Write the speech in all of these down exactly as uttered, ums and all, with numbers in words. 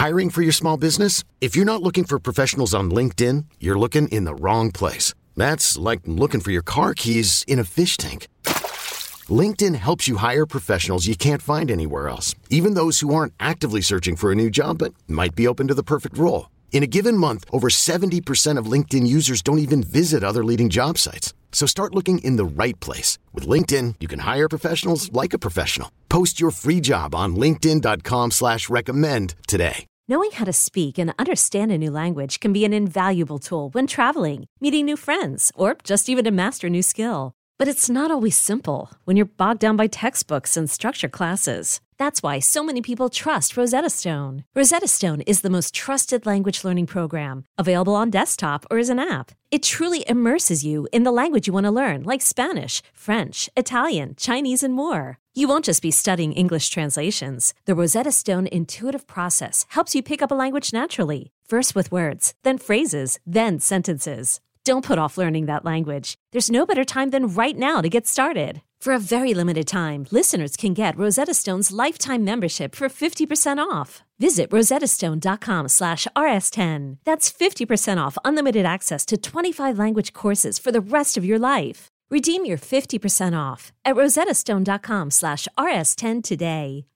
Hiring for your small business? If you're not looking for professionals on LinkedIn, you're looking in the wrong place. That's like looking for your car keys in a fish tank. LinkedIn helps you hire professionals you can't find anywhere else, even those who aren't actively searching for a new job but might be open to the perfect role. In a given month, over seventy percent of LinkedIn users don't even visit other leading job sites. So start looking in the right place. With LinkedIn, you can hire professionals like a professional. Post your free job on linkedin dot com slash recommend today. Knowing how to speak and understand a new language can be an invaluable tool when traveling, meeting new friends, or just even to master a new skill. But it's not always simple when you're bogged down by textbooks and structured classes. That's why so many people trust Rosetta Stone. Rosetta Stone is the most trusted language learning program, available on desktop or as an app. It truly immerses you in the language you want to learn, like Spanish, French, Italian, Chinese, and more. You won't just be studying English translations. The Rosetta Stone intuitive process helps you pick up a language naturally, first with words, then phrases, then sentences. Don't put off learning that language. There's no better time than right now to get started. For a very limited time, listeners can get Rosetta Stone's lifetime membership for fifty percent off. Visit rosettastone.com slash rs10. That's fifty percent off unlimited access to twenty-five language courses for the rest of your life. Redeem your fifty percent off at rosettastone.com slash rs10 today.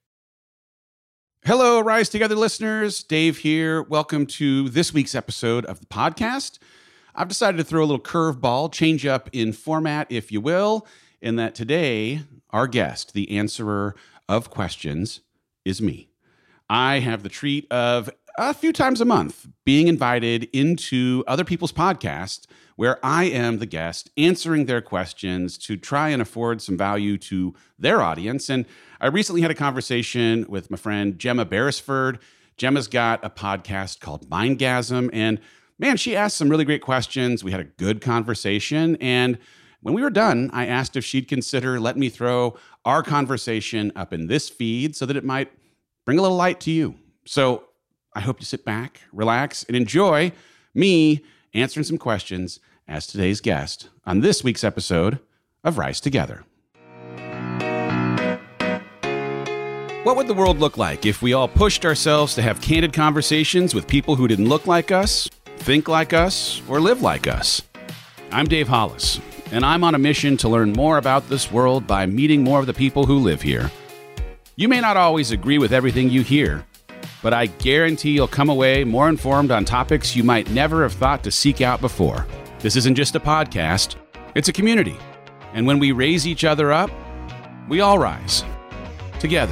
Hello, Rise Together listeners. Dave here. Welcome to this week's episode of the podcast. I've decided to throw a little curveball, change up in format, if you will, in that today, our guest, the answerer of questions, is me. I have the treat of a few times a month being invited into other people's podcasts where I am the guest answering their questions to try and afford some value to their audience. And I recently had a conversation with my friend Gemma Beresford. Gemma's got a podcast called Mindgasm, and man, she asked some really great questions. We had a good conversation. And when we were done, I asked if she'd consider letting me throw our conversation up in this feed so that it might bring a little light to you. So I hope you sit back, relax, and enjoy me answering some questions as today's guest on this week's episode of Rise Together. What would the world look like if we all pushed ourselves to have candid conversations with people who didn't look like us, think like us, or live like us? I'm Dave Hollis, and I'm on a mission to learn more about this world by meeting more of the people who live here. You may not always agree with everything you hear, but I guarantee you'll come away more informed on topics you might never have thought to seek out before. This isn't just a podcast, it's a community. And when we raise each other up, we all rise together.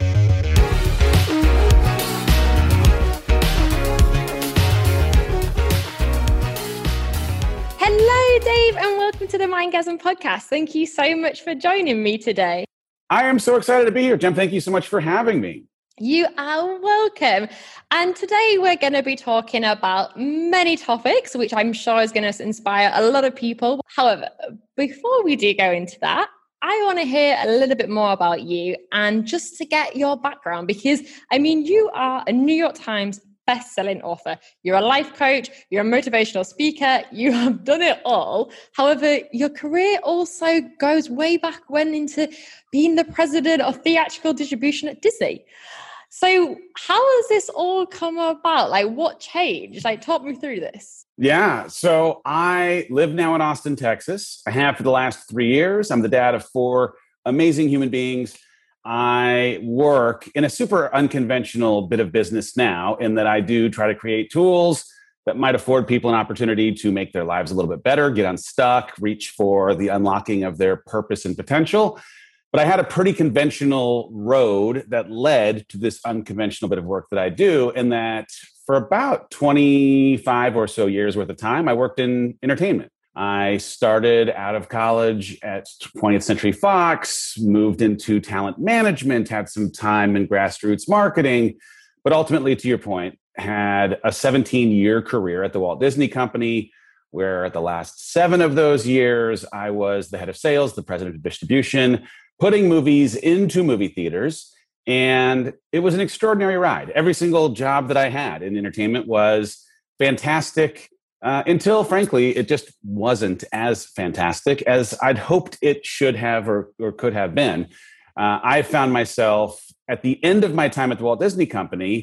Hello, Dave, and welcome to the Mindgasm podcast. Thank you so much for joining me today. I am so excited to be here, Jem. Thank you so much for having me. You are welcome. And today we're going to be talking about many topics, which I'm sure is going to inspire a lot of people. However, before we do go into that, I want to hear a little bit more about you and just to get your background, because, I mean, you are a New York Times best-selling author. You're a life coach, you're a motivational speaker, you have done it all. However, your career also goes way back when into being the president of theatrical distribution at Disney. So how has this all come about? Like, what changed? Like, talk me through this. Yeah. So I live now in Austin, Texas. I have for the last three years. I'm the dad of four amazing human beings. I work in a super unconventional bit of business now, in that I do try to create tools that might afford people an opportunity to make their lives a little bit better, get unstuck, reach for the unlocking of their purpose and potential. But I had a pretty conventional road that led to this unconventional bit of work that I do, in that for about twenty-five or so years worth of time, I worked in entertainment. I started out of college at twentieth Century Fox, moved into talent management, had some time in grassroots marketing, but ultimately, to your point, had a seventeen-year career at the Walt Disney Company, where at the last seven of those years, I was the head of sales, the president of distribution, putting movies into movie theaters. And it was an extraordinary ride. Every single job that I had in entertainment was fantastic, uh, until, frankly, it just wasn't as fantastic as I'd hoped it should have or, or could have been. Uh, I found myself at the end of my time at the Walt Disney Company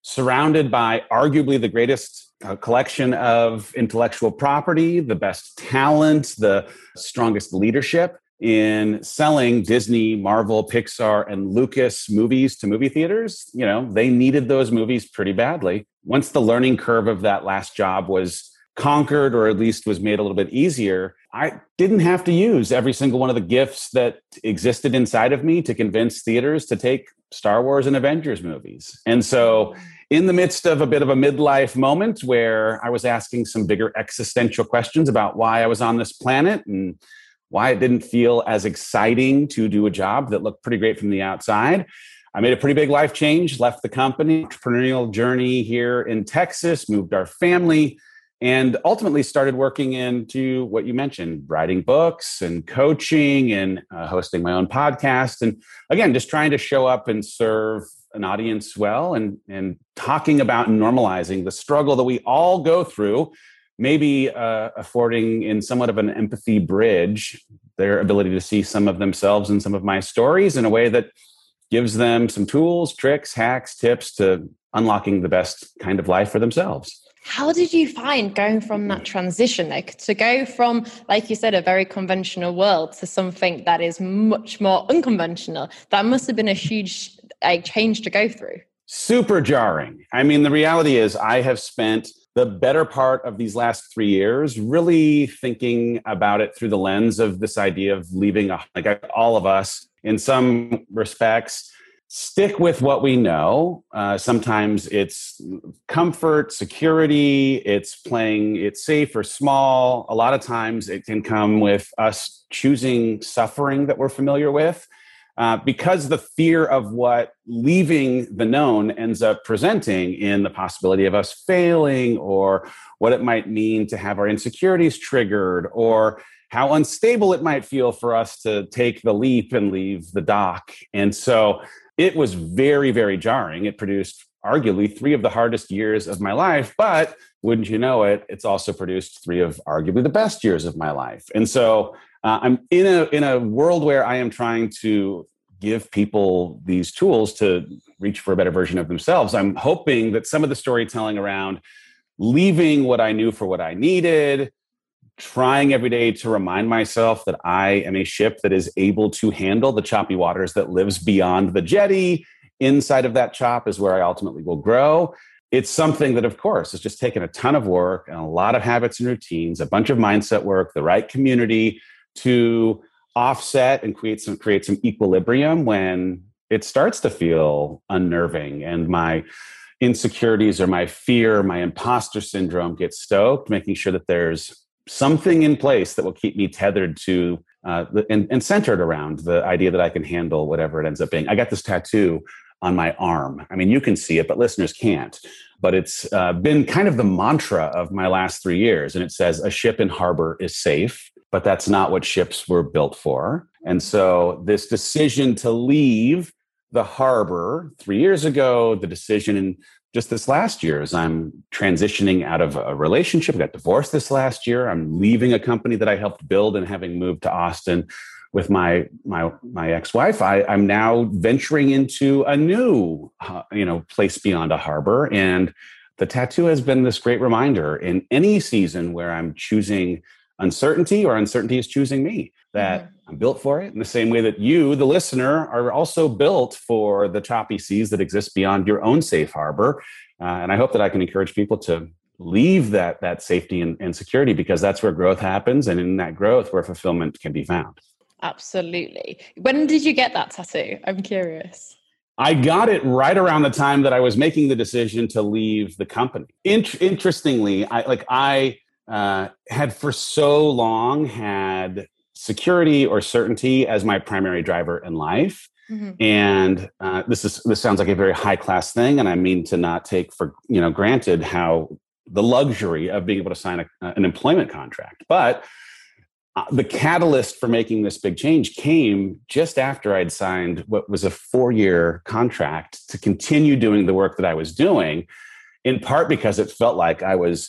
surrounded by arguably the greatest uh, collection of intellectual property, the best talent, the strongest leadership in selling Disney, Marvel, Pixar, and Lucas movies to movie theaters. You know, they needed those movies pretty badly. Once the learning curve of that last job was conquered, or at least was made a little bit easier, I didn't have to use every single one of the gifts that existed inside of me to convince theaters to take Star Wars and Avengers movies. And so in the midst of a bit of a midlife moment where I was asking some bigger existential questions about why I was on this planet and why it didn't feel as exciting to do a job that looked pretty great from the outside, I made a pretty big life change, left the company, entrepreneurial journey here in Texas, moved our family, and ultimately started working into what you mentioned, writing books and coaching and uh, hosting my own podcast. And again, just trying to show up and serve an audience well, and, and talking about and normalizing the struggle that we all go through, maybe uh, affording in somewhat of an empathy bridge their ability to see some of themselves in some of my stories in a way that gives them some tools, tricks, hacks, tips to unlocking the best kind of life for themselves. How did you find going from that transition, like to go from, like you said, a very conventional world to something that is much more unconventional? That must have been a huge like, change to go through. Super jarring. I mean, the reality is I have spent the better part of these last three years really thinking about it through the lens of this idea of leaving, a, like all of us in some respects, stick with what we know. Uh, sometimes it's comfort, security, it's playing it safe or small. A lot of times it can come with us choosing suffering that we're familiar with. Uh, because the fear of what leaving the known ends up presenting in the possibility of us failing, or what it might mean to have our insecurities triggered, or how unstable it might feel for us to take the leap and leave the dock. And so it was very, very jarring. It produced arguably three of the hardest years of my life, but wouldn't you know it, it's also produced three of arguably the best years of my life. And so Uh, I'm in a in a world where I am trying to give people these tools to reach for a better version of themselves. I'm hoping that some of the storytelling around leaving what I knew for what I needed, trying every day to remind myself that I am a ship that is able to handle the choppy waters that lives beyond the jetty. Inside of that chop is where I ultimately will grow. It's something that, of course, has just taken a ton of work and a lot of habits and routines, a bunch of mindset work, the right community to offset and create some create some equilibrium when it starts to feel unnerving and my insecurities or my fear, my imposter syndrome gets stoked, making sure that there's something in place that will keep me tethered to uh, the, and, and centered around the idea that I can handle whatever it ends up being. I got this tattoo on my arm. I mean, you can see it, but listeners can't. But it's uh, been kind of the mantra of my last three years. And it says, a ship in harbor is safe, but that's not what ships were built for. And so this decision to leave the harbor three years ago, the decision in just this last year as I'm transitioning out of a relationship, I got divorced this last year. I'm leaving a company that I helped build, and having moved to Austin with my my my ex-wife, I, I'm now venturing into a new uh, you know place beyond a harbor. And the tattoo has been this great reminder in any season where I'm choosing uncertainty or uncertainty is choosing me, that mm-hmm. I'm built for it in the same way that you, the listener, are also built for the choppy seas that exist beyond your own safe harbor. Uh, and I hope that I can encourage people to leave that, that safety and, and security, because that's where growth happens. And in that growth, where fulfillment can be found. Absolutely. When did you get that tattoo? I'm curious. I got it right around the time that I was making the decision to leave the company. Int- interestingly, I like I uh, had for so long had security or certainty as my primary driver in life. Mm-hmm. And uh, this is this sounds like a very high class thing, and I mean to not take for you know granted how the luxury of being able to sign a, an employment contract, but Uh, the catalyst for making this big change came just after I'd signed what was a four-year contract to continue doing the work that I was doing, in part because it felt like I was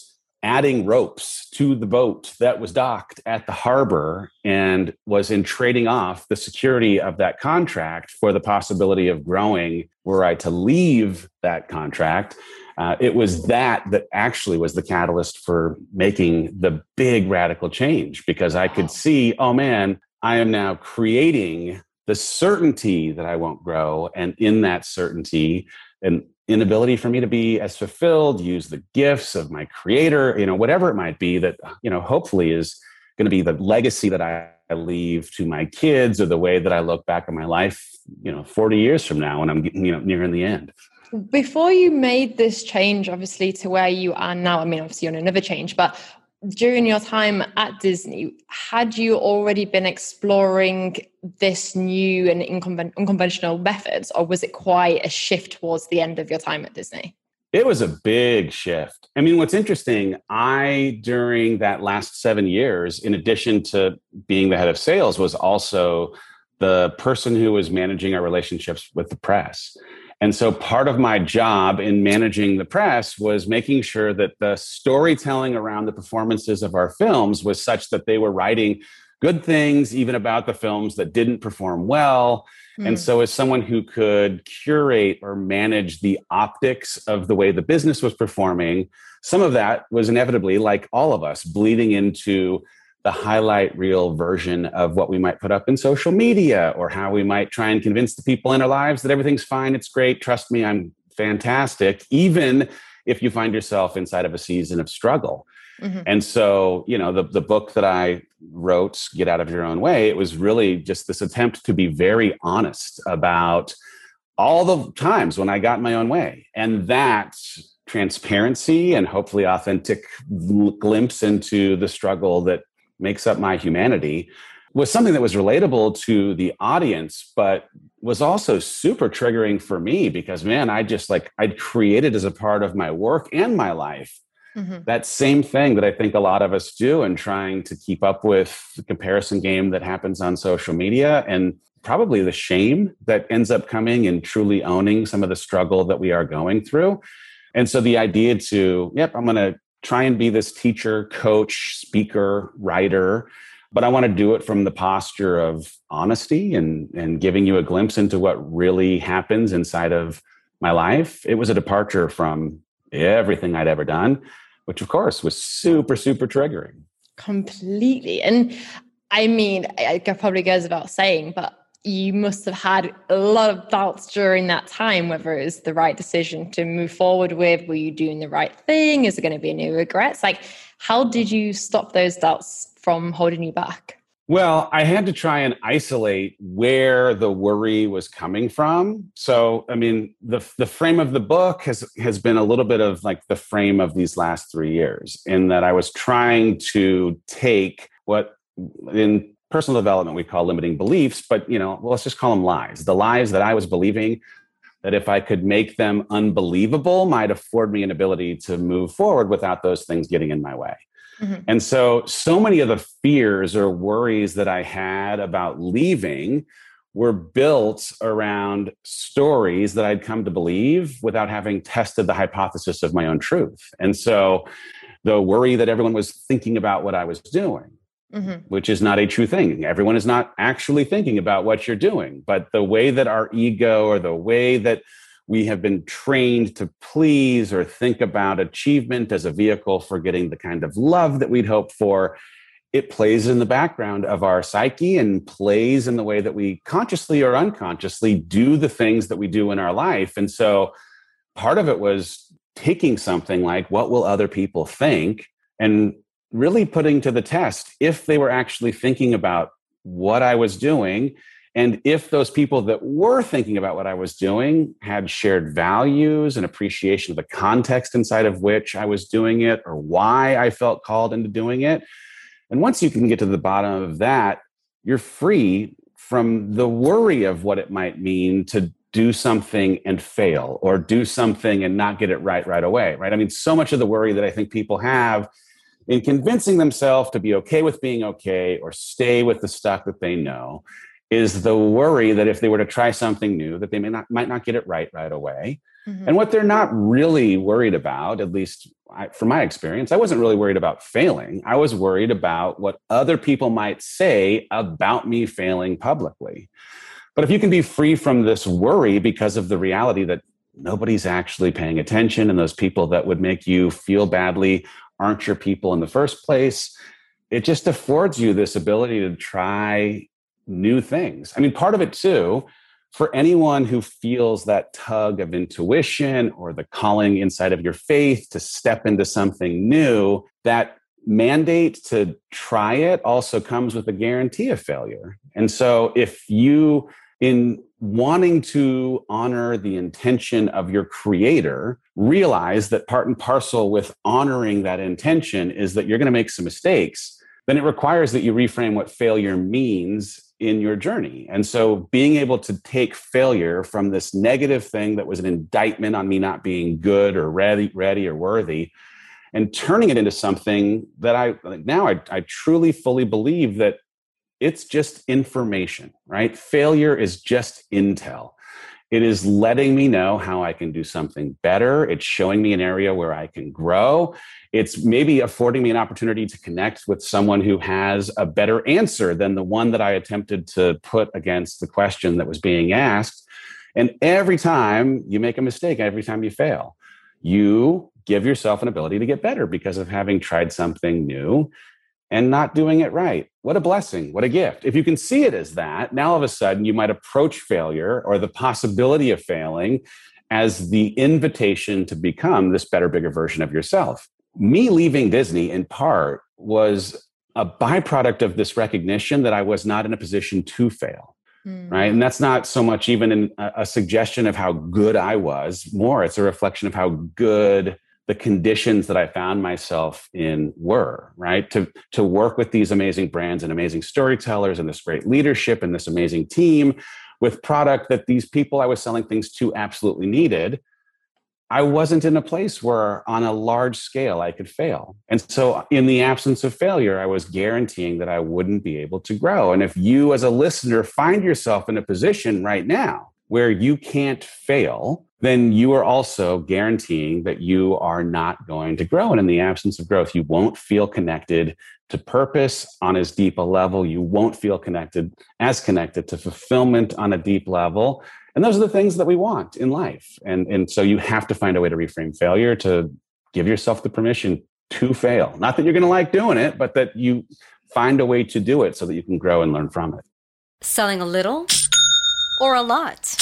adding ropes to the boat that was docked at the harbor and was in trading off the security of that contract for the possibility of growing were I to leave that contract. Uh, it was that that actually was the catalyst for making the big radical change, because I could see, oh man, I am now creating the certainty that I won't grow. And in that certainty, an inability for me to be as fulfilled, use the gifts of my creator, you know, whatever it might be that, you know, hopefully is going to be the legacy that I leave to my kids, or the way that I look back on my life, you know, forty years from now when I'm, you know, nearing the end. Before you made this change, obviously, to where you are now, I mean, obviously, you're on another change, but during your time at Disney, had you already been exploring this new and inconven- unconventional methods, or was it quite a shift towards the end of your time at Disney? It was a big shift. I mean, what's interesting, I, during that last seven years, in addition to being the head of sales, was also the person who was managing our relationships with the press. And so part of my job in managing the press was making sure that the storytelling around the performances of our films was such that they were writing good things, even about the films that didn't perform well. Mm. And so as someone who could curate or manage the optics of the way the business was performing, some of that was inevitably, like all of us, bleeding into the highlight reel version of what we might put up in social media, or how we might try and convince the people in our lives that everything's fine, it's great, trust me, I'm fantastic, even if you find yourself inside of a season of struggle. Mm-hmm. And so, you know, the, the book that I wrote, Get Out of Your Own Way, it was really just this attempt to be very honest about all the times when I got in my own way. And that transparency and hopefully authentic glimpse into the struggle that makes up my humanity was something that was relatable to the audience, but was also super triggering for me, because, man, I just like, I'd created as a part of my work and my life, mm-hmm. that same thing that I think a lot of us do in trying to keep up with the comparison game that happens on social media, and probably the shame that ends up coming in truly owning some of the struggle that we are going through. And so the idea to, yep, I'm going to try and be this teacher, coach, speaker, writer, but I want to do it from the posture of honesty and, and giving you a glimpse into what really happens inside of my life. It was a departure from everything I'd ever done, which of course was super, super triggering. Completely. And I mean, it probably goes without saying, but you must have had a lot of doubts during that time, whether it was the right decision to move forward with, were you doing the right thing? Is there going to be any regrets? Like, how did you stop those doubts from holding you back? Well, I had to try and isolate where the worry was coming from. So, I mean, the the frame of the book has, has been a little bit of like the frame of these last three years, in that I was trying to take what in personal development we call limiting beliefs, but, you know, well, let's just call them lies. The lies that I was believing that if I could make them unbelievable might afford me an ability to move forward without those things getting in my way. Mm-hmm. And so, so many of the fears or worries that I had about leaving were built around stories that I'd come to believe without having tested the hypothesis of my own truth. And so the worry that everyone was thinking about what I was doing, mm-hmm. which is not a true thing. Everyone is not actually thinking about what you're doing, but the way that our ego, or the way that we have been trained to please or think about achievement as a vehicle for getting the kind of love that we'd hope for, it plays in the background of our psyche and plays in the way that we consciously or unconsciously do the things that we do in our life. And so part of it was taking something like, what will other people think? And really putting to the test if they were actually thinking about what I was doing, and if those people that were thinking about what I was doing had shared values and appreciation of the context inside of which I was doing it, or why I felt called into doing it. And once you can get to the bottom of that, you're free from the worry of what it might mean to do something and fail, or do something and not get it right right away, right? I mean, so much of the worry that I think people have in convincing themselves to be okay with being okay, or stay with the stuff that they know, is the worry that if they were to try something new, that they may not might not get it right right away. Mm-hmm. And what they're not really worried about, at least I, from my experience, I wasn't really worried about failing. I was worried about what other people might say about me failing publicly. But if you can be free from this worry because of the reality that nobody's actually paying attention, and those people that would make you feel badly aren't your people in the first place, it just affords you this ability to try new things. I mean, part of it too, for anyone who feels that tug of intuition or the calling inside of your faith to step into something new, that mandate to try it also comes with a guarantee of failure. And so if you, in wanting to honor the intention of your creator, realize that part and parcel with honoring that intention is that you're going to make some mistakes, then it requires that you reframe what failure means in your journey. And so being able to take failure from this negative thing that was an indictment on me not being good or ready, ready or worthy, and turning it into something that I now I, I truly fully believe that it's just information, right? Failure is just intel. It is letting me know how I can do something better. It's showing me an area where I can grow. It's maybe affording me an opportunity to connect with someone who has a better answer than the one that I attempted to put against the question that was being asked. And every time you make a mistake, every time you fail, you give yourself an ability to get better because of having tried something new and not doing it right. What a blessing. What a gift. If you can see it as that, now all of a sudden you might approach failure or the possibility of failing as the invitation to become this better, bigger version of yourself. Me leaving Disney in part was a byproduct of this recognition that I was not in a position to fail. Mm. Right. And that's not so much even in a, a suggestion of how good I was. More, it's a reflection of how good the conditions that I found myself in were, right? To, to work with these amazing brands and amazing storytellers and this great leadership and this amazing team with product that these people I was selling things to absolutely needed. I wasn't in a place where on a large scale I could fail. And so in the absence of failure, I was guaranteeing that I wouldn't be able to grow. And if you as a listener find yourself in a position right now where you can't fail, then you are also guaranteeing that you are not going to grow. And in the absence of growth, you won't feel connected to purpose on as deep a level. You won't feel connected, as connected to fulfillment on a deep level. And those are the things that we want in life. And, and so you have to find a way to reframe failure, to give yourself the permission to fail. Not that you're going to like doing it, but that you find a way to do it so that you can grow and learn from it. Selling a little or a lot?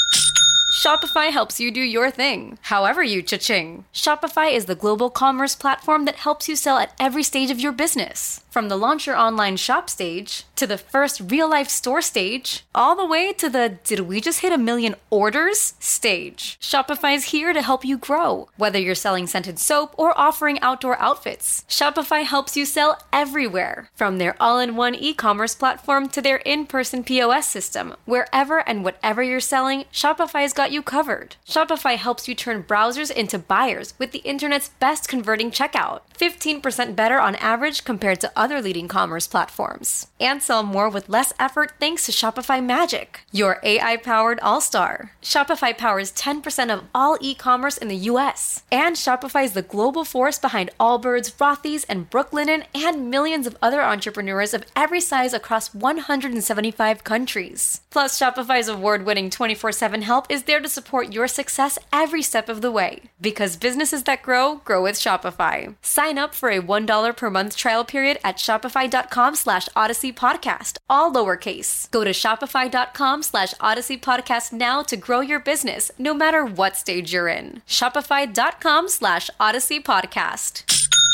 Shopify helps you do your thing, however you cha-ching. Shopify is the global commerce platform that helps you sell at every stage of your business. From the launch your online shop stage, to the first real-life store stage, all the way to the did we just hit a million orders stage. Shopify is here to help you grow. Whether you're selling scented soap or offering outdoor outfits, Shopify helps you sell everywhere. From their all-in-one e-commerce platform to their in-person P O S system, wherever and whatever you're selling, Shopify's got you covered. Shopify helps you turn browsers into buyers with the internet's best converting checkout. fifteen percent better on average compared to other leading commerce platforms. And sell more with less effort thanks to Shopify Magic, your A I-powered all-star. Shopify powers ten percent of all e-commerce in the U S. And Shopify is the global force behind Allbirds, Rothy's, and Brooklinen, and millions of other entrepreneurs of every size across one hundred seventy-five countries. Plus, Shopify's award-winning twenty-four seven help is there to support your success every step of the way. Because businesses that grow, grow with Shopify. Sign up for a one dollar per month trial period at shopify.com slash Odyssey Podcast, all lowercase. Go to shopify.com slash Odyssey Podcast now to grow your business, no matter what stage you're in. Shopify.com slash Odyssey Podcast.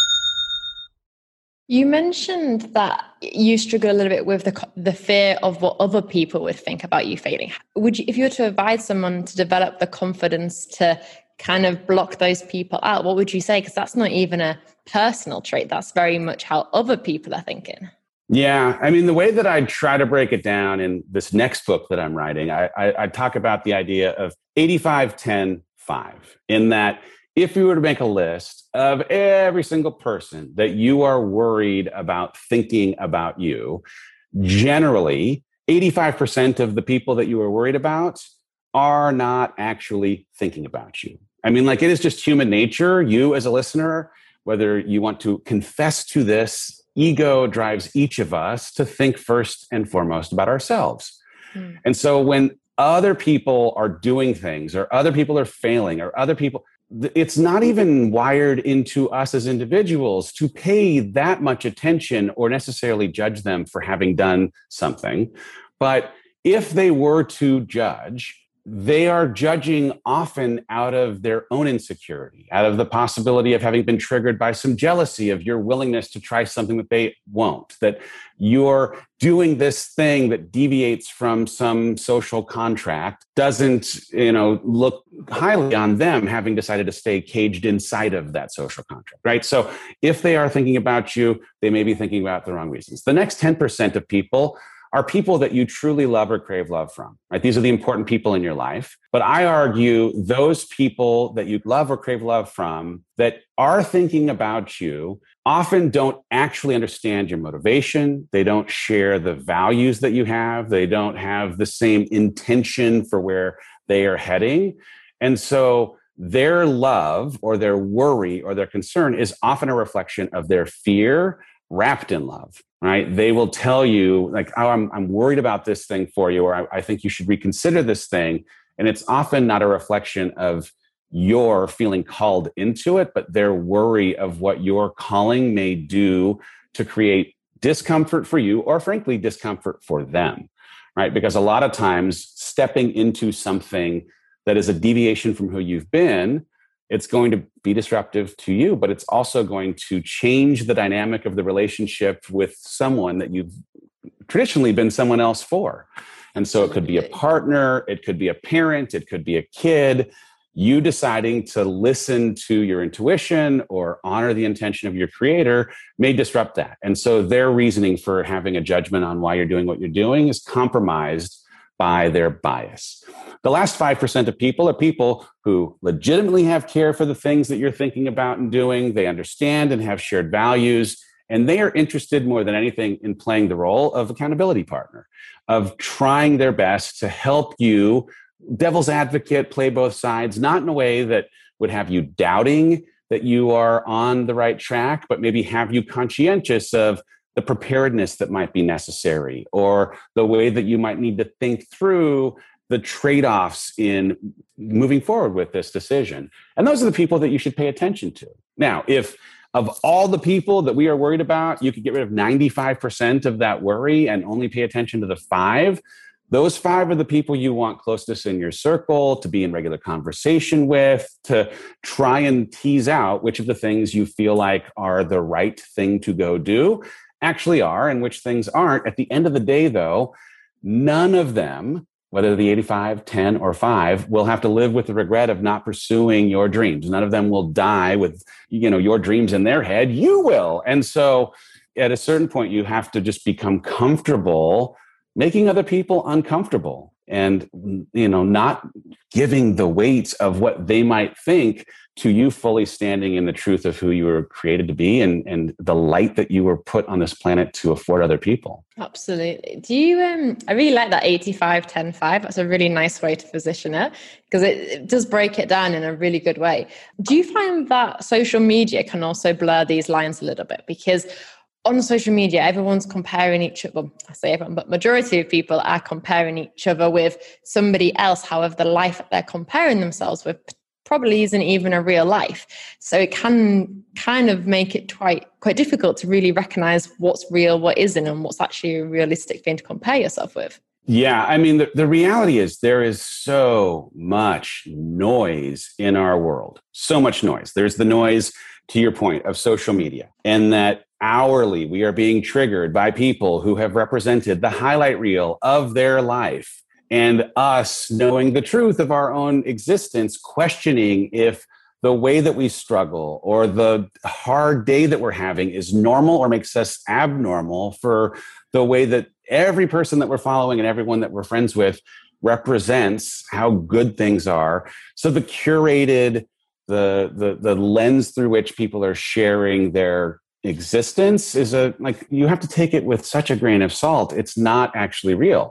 You mentioned that you struggle a little bit with the the fear of what other people would think about you failing. Would you, if you were to advise someone to develop the confidence to kind of block those people out, what would you say? Because that's not even a personal trait. That's very much how other people are thinking. Yeah. I mean, the way that I try to break it down in this next book that I'm writing, I, I, I talk about the idea of eighty-five, ten, five, in that if you were to make a list of every single person that you are worried about thinking about you, generally, eighty-five percent of the people that you are worried about are not actually thinking about you. I mean, like, it is just human nature. You as a listener, whether you want to confess to this, ego drives each of us to think first and foremost about ourselves. Mm. And so when other people are doing things, or other people are failing, or other people, it's not even wired into us as individuals to pay that much attention or necessarily judge them for having done something. But if they were to judge, they are judging often out of their own insecurity, out of the possibility of having been triggered by some jealousy of your willingness to try something that they won't, that you're doing this thing that deviates from some social contract, doesn't, you know, look highly on them having decided to stay caged inside of that social contract, right? So if they are thinking about you, they may be thinking about the wrong reasons. The next ten percent of people are people that you truly love or crave love from, right? These are the important people in your life. But I argue those people that you love or crave love from that are thinking about you often don't actually understand your motivation. They don't share the values that you have. They don't have the same intention for where they are heading. And so their love or their worry or their concern is often a reflection of their fear wrapped in love. Right? They will tell you like, oh, I'm, I'm worried about this thing for you, or I, I think you should reconsider this thing. And it's often not a reflection of your feeling called into it, but their worry of what your calling may do to create discomfort for you, or frankly, discomfort for them, right? Because a lot of times stepping into something that is a deviation from who you've been, it's going to be disruptive to you, but it's also going to change the dynamic of the relationship with someone that you've traditionally been someone else for. And so it could be a partner, it could be a parent, it could be a kid. You deciding to listen to your intuition or honor the intention of your creator may disrupt that. And so their reasoning for having a judgment on why you're doing what you're doing is compromised by their bias. The last five percent of people are people who legitimately have care for the things that you're thinking about and doing. They understand and have shared values, and they are interested more than anything in playing the role of accountability partner, of trying their best to help you, devil's advocate, play both sides, not in a way that would have you doubting that you are on the right track, but maybe have you conscientious of the preparedness that might be necessary, or the way that you might need to think through the trade-offs in moving forward with this decision. And those are the people that you should pay attention to. Now, if of all the people that we are worried about, you could get rid of ninety-five percent of that worry and only pay attention to the five, those five are the people you want closest in your circle, to be in regular conversation with, to try and tease out which of the things you feel like are the right thing to go do actually are and which things aren't. At the end of the day, though, none of them, whether the eighty-five, ten, or five, will have to live with the regret of not pursuing your dreams. None of them will die with, you know, your dreams in their head. You will. And so at a certain point, you have to just become comfortable making other people uncomfortable and, you know, not giving the weight of what they might think to you fully standing in the truth of who you were created to be and, and the light that you were put on this planet to afford other people. Absolutely. Do you, um, I really like that eighty-five, ten, five. That's a really nice way to position it, because it, it does break it down in a really good way. Do you find that social media can also blur these lines a little bit? Because on social media, everyone's comparing each other. Well, I say everyone, but majority of people are comparing each other with somebody else. However, the life that they're comparing themselves with probably isn't even a real life. So it can kind of make it quite quite difficult to really recognize what's real, what isn't, and what's actually a realistic thing to compare yourself with. Yeah, I mean, the, the reality is there is so much noise in our world, so much noise. There's the noise, to your point, of social media, and that hourly we are being triggered by people who have represented the highlight reel of their life, and us knowing the truth of our own existence, questioning if the way that we struggle or the hard day that we're having is normal or makes us abnormal for the way that every person that we're following and everyone that we're friends with represents how good things are. So the curated, the the the lens through which people are sharing their existence is a, like, you have to take it with such a grain of salt. It's not actually real.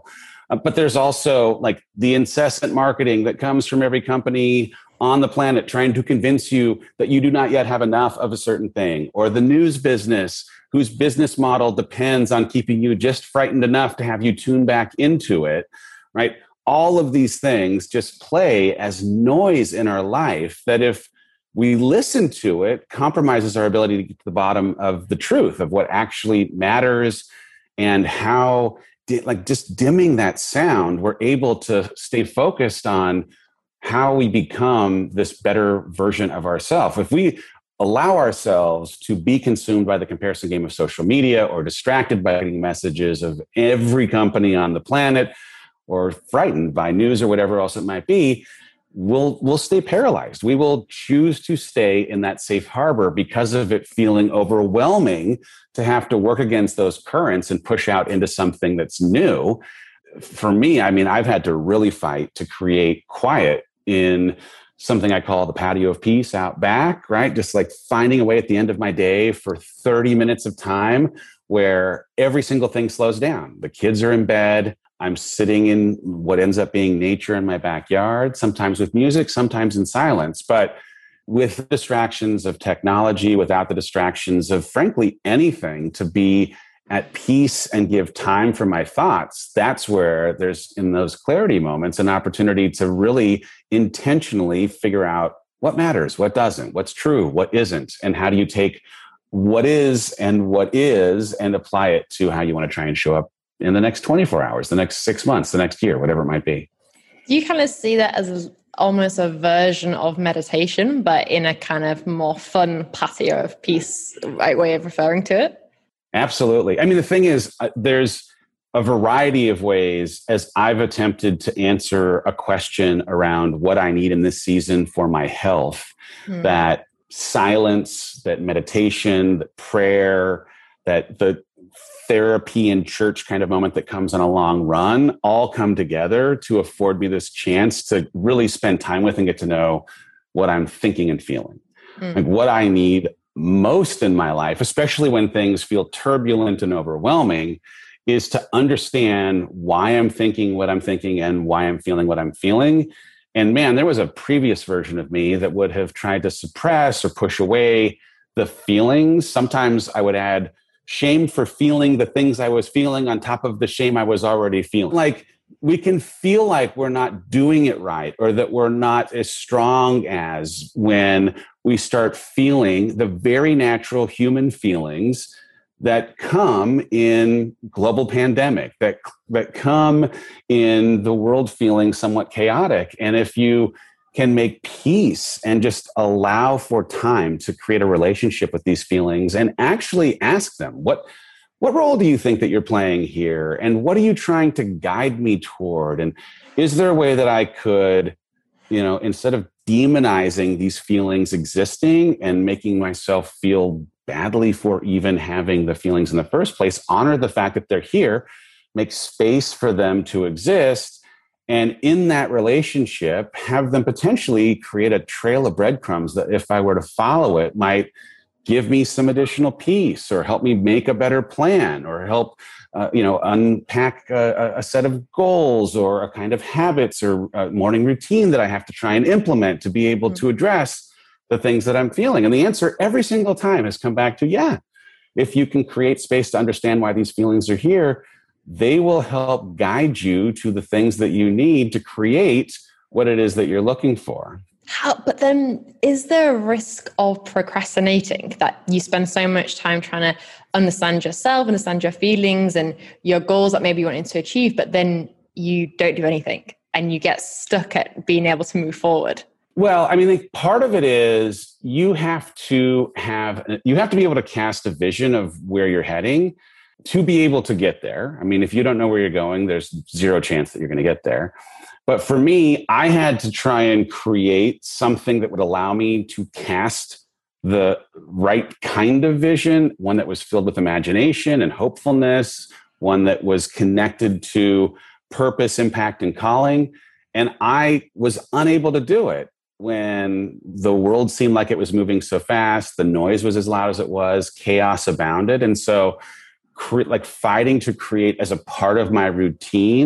Uh, but there's also like the incessant marketing that comes from every company on the planet trying to convince you that you do not yet have enough of a certain thing, or the news business whose business model depends on keeping you just frightened enough to have you tune back into it, right? All of these things just play as noise in our life that if we listen to it, compromises our ability to get to the bottom of the truth of what actually matters and how, like just dimming that sound, we're able to stay focused on how we become this better version of ourselves. If we allow ourselves to be consumed by the comparison game of social media or distracted by getting messages of every company on the planet or frightened by news or whatever else it might be, we'll we'll stay paralyzed. We will choose to stay in that safe harbor because of it feeling overwhelming to have to work against those currents and push out into something that's new. For me, I mean, I've had to really fight to create quiet in something I call the patio of peace out back, right? Just like finding a way at the end of my day for thirty minutes of time where every single thing slows down. The kids are in bed. I'm sitting in what ends up being nature in my backyard, sometimes with music, sometimes in silence. But with distractions of technology, without the distractions of, frankly, anything, to be at peace and give time for my thoughts, that's where there's, in those clarity moments, an opportunity to really intentionally figure out what matters, what doesn't, what's true, what isn't, and how do you take what is and what is and apply it to how you want to try and show up in the next twenty-four hours, the next six months, the next year, whatever it might be. Do you kind of see that as almost a version of meditation, but in a kind of more fun patio of peace, right way of referring to it? Absolutely. I mean, the thing is, uh, there's a variety of ways as I've attempted to answer a question around what I need in this season for my health, mm. that silence, that meditation, that prayer, that the therapy and church kind of moment that comes on a long run all come together to afford me this chance to really spend time with and get to know what I'm thinking and feeling. Mm. Like what I need most in my life, especially when things feel turbulent and overwhelming, is to understand why I'm thinking what I'm thinking and why I'm feeling what I'm feeling. And man, there was a previous version of me that would have tried to suppress or push away the feelings. Sometimes I would add shame for feeling the things I was feeling on top of the shame I was already feeling. Like we can feel like we're not doing it right or that we're not as strong as when we start feeling the very natural human feelings that come in global pandemic, that, that come in the world feeling somewhat chaotic. And if you can make peace and just allow for time to create a relationship with these feelings and actually ask them, what, what role do you think that you're playing here? And what are you trying to guide me toward? And is there a way that I could, you know, instead of demonizing these feelings existing and making myself feel badly for even having the feelings in the first place, honor the fact that they're here, make space for them to exist, and in that relationship, have them potentially create a trail of breadcrumbs that if I were to follow it, might give me some additional peace or help me make a better plan or help uh, you know, unpack a, a set of goals or a kind of habits or a morning routine that I have to try and implement to be able mm-hmm. to address the things that I'm feeling. And the answer every single time has come back to, yeah, if you can create space to understand why these feelings are here, they will help guide you to the things that you need to create what it is that you're looking for. How, but then is there a risk of procrastinating, that you spend so much time trying to understand yourself, understand your feelings and your goals that maybe you wanted to achieve, but then you don't do anything and you get stuck at being able to move forward? Well, I mean, part of it is you have to have, you have to be able to cast a vision of where you're heading to be able to get there. I mean, if you don't know where you're going, there's zero chance that you're going to get there. But for me, I had to try and create something that would allow me to cast the right kind of vision, one that was filled with imagination and hopefulness, one that was connected to purpose, impact, and calling. And I was unable to do it when the world seemed like it was moving so fast, the noise was as loud as it was, chaos abounded. And so cre- like fighting to create as a part of my routine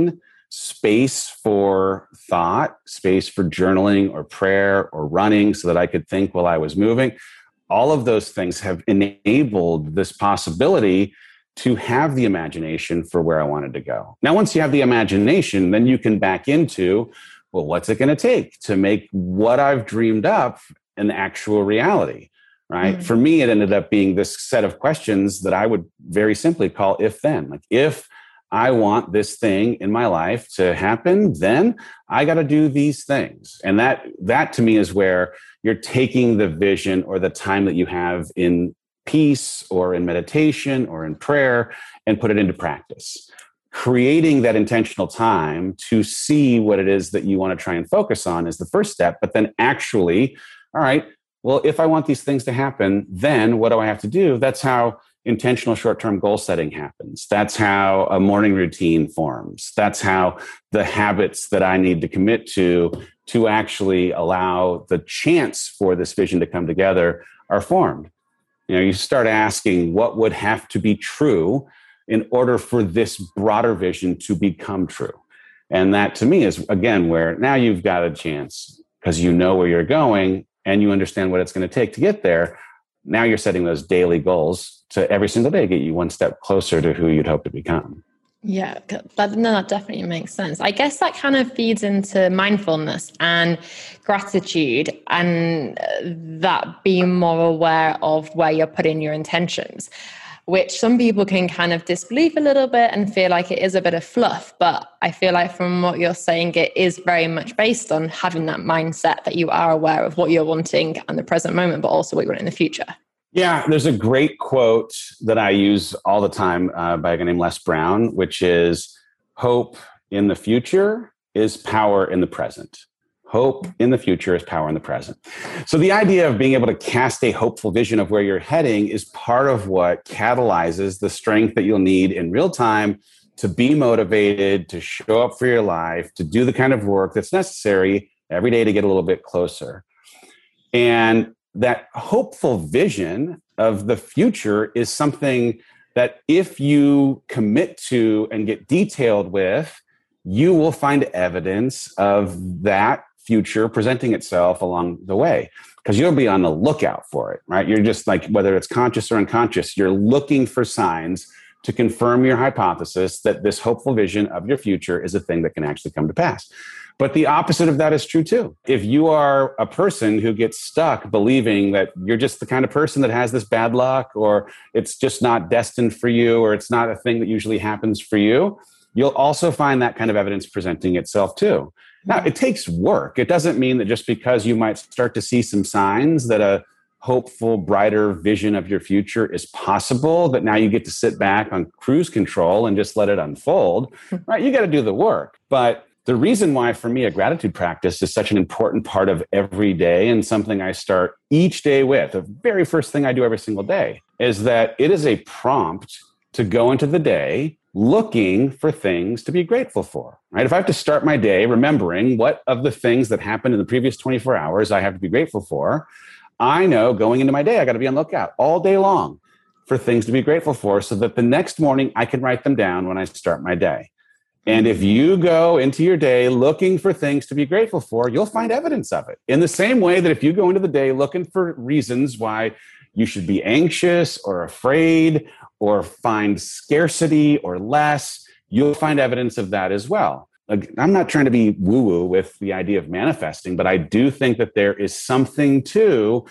space for thought, space for journaling or prayer or running so that I could think while I was moving. All of those things have enabled this possibility to have the imagination for where I wanted to go. Now, once you have the imagination, then you can back into, well, what's it going to take to make what I've dreamed up an actual reality, right? Mm-hmm. For me, it ended up being this set of questions that I would very simply call if then. Like, if I want this thing in my life to happen, then I got to do these things. And that, that to me is where you're taking the vision or the time that you have in peace or in meditation or in prayer and put it into practice. Creating that intentional time to see what it is that you want to try and focus on is the first step. But then actually, all right, well, if I want these things to happen, then what do I have to do? That's how intentional short-term goal setting happens. That's how a morning routine forms. That's how the habits that I need to commit to to actually allow the chance for this vision to come together are formed. You know, you start asking what would have to be true in order for this broader vision to become true. And that to me is, again, where now you've got a chance because you know where you're going and you understand what it's going to take to get there. Now you're setting those daily goals to every single day get you one step closer to who you'd hope to become. Yeah, that, no, that definitely makes sense. I guess that kind of feeds into mindfulness and gratitude and that being more aware of where you're putting your intentions, which some people can kind of disbelieve a little bit and feel like it is a bit of fluff. But I feel like from what you're saying, it is very much based on having that mindset that you are aware of what you're wanting in the present moment, but also what you want in the future. Yeah, there's a great quote that I use all the time uh, by a guy named Les Brown, which is, hope in the future is power in the present. Hope in the future is power in the present. So the idea of being able to cast a hopeful vision of where you're heading is part of what catalyzes the strength that you'll need in real time to be motivated, to show up for your life, to do the kind of work that's necessary every day to get a little bit closer. And that hopeful vision of the future is something that if you commit to and get detailed with, you will find evidence of that future presenting itself along the way, because you'll be on the lookout for it, right? You're just like, whether it's conscious or unconscious, you're looking for signs to confirm your hypothesis that this hopeful vision of your future is a thing that can actually come to pass. But the opposite of that is true too. If you are a person who gets stuck believing that you're just the kind of person that has this bad luck, or it's just not destined for you, or it's not a thing that usually happens for you, you'll also find that kind of evidence presenting itself too. Now, it takes work. It doesn't mean that just because you might start to see some signs that a hopeful, brighter vision of your future is possible, that now you get to sit back on cruise control and just let it unfold, right? You got to do the work. But the reason why, for me, a gratitude practice is such an important part of every day and something I start each day with, the very first thing I do every single day, is that it is a prompt to go into the day looking for things to be grateful for, right? If I have to start my day remembering what of the things that happened in the previous twenty-four hours I have to be grateful for, I know going into my day, I got to be on lookout all day long for things to be grateful for so that the next morning I can write them down when I start my day. And if you go into your day looking for things to be grateful for, you'll find evidence of it. In the same way that if you go into the day looking for reasons why you should be anxious or afraid or find scarcity or less, you'll find evidence of that as well. Like, I'm not trying to be woo-woo with the idea of manifesting, but I do think that there is something to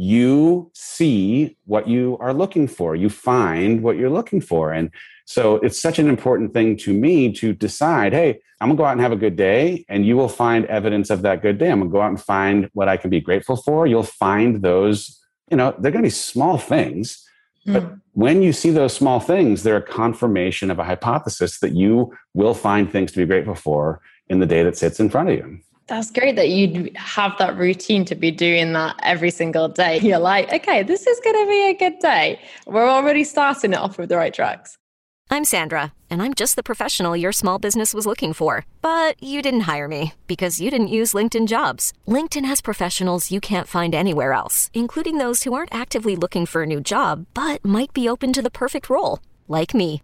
you see what you are looking for. You find what you're looking for. And so it's such an important thing to me to decide, hey, I'm gonna go out and have a good day, and you will find evidence of that good day. I'm gonna go out and find what I can be grateful for. You'll find those, you know, they're gonna be small things, mm. but when you see those small things, they're a confirmation of a hypothesis that you will find things to be grateful for in the day that sits in front of you. That's great that you have that routine to be doing that every single day. You're like, okay, this is going to be a good day. We're already starting it off with the right tracks. I'm Sandra, and I'm just the professional your small business was looking for. But you didn't hire me because you didn't use LinkedIn Jobs. LinkedIn has professionals you can't find anywhere else, including those who aren't actively looking for a new job, but might be open to the perfect role, like me.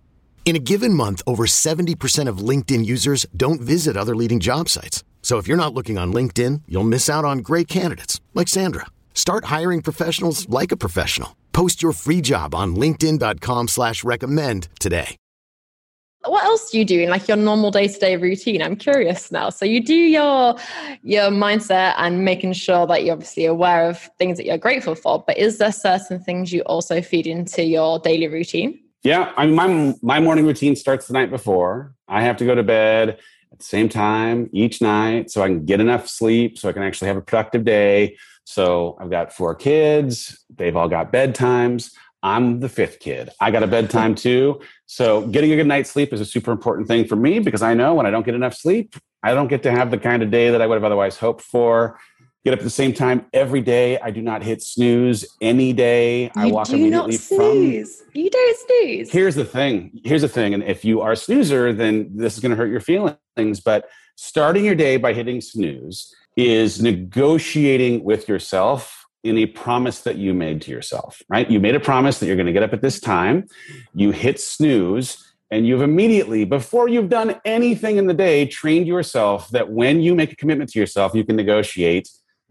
In a given month, over seventy percent of LinkedIn users don't visit other leading job sites. So if you're not looking on LinkedIn, you'll miss out on great candidates like Sandra. Start hiring professionals like a professional. Post your free job on linkedin.com slash recommend today. What else do you do in like your normal day-to-day routine? I'm curious now. So you do your your mindset and making sure that you're obviously aware of things that you're grateful for, but is there certain things you also feed into your daily routine? Yeah, I mean, my, my morning routine starts the night before. I have to go to bed at the same time each night so I can get enough sleep so I can actually have a productive day. So I've got four kids. They've all got bedtimes. I'm the fifth kid. I got a bedtime too. So getting a good night's sleep is a super important thing for me because I know when I don't get enough sleep, I don't get to have the kind of day that I would have otherwise hoped for. Get up at the same time every day. I do not hit snooze any day. You I walk do immediately not snooze. from. You don't snooze. Here's the thing. Here's the thing. And if you are a snoozer, then this is going to hurt your feelings. But starting your day by hitting snooze is negotiating with yourself in a promise that you made to yourself, right? You made a promise that you're going to get up at this time. You hit snooze. And you've immediately, before you've done anything in the day, trained yourself that when you make a commitment to yourself, you can negotiate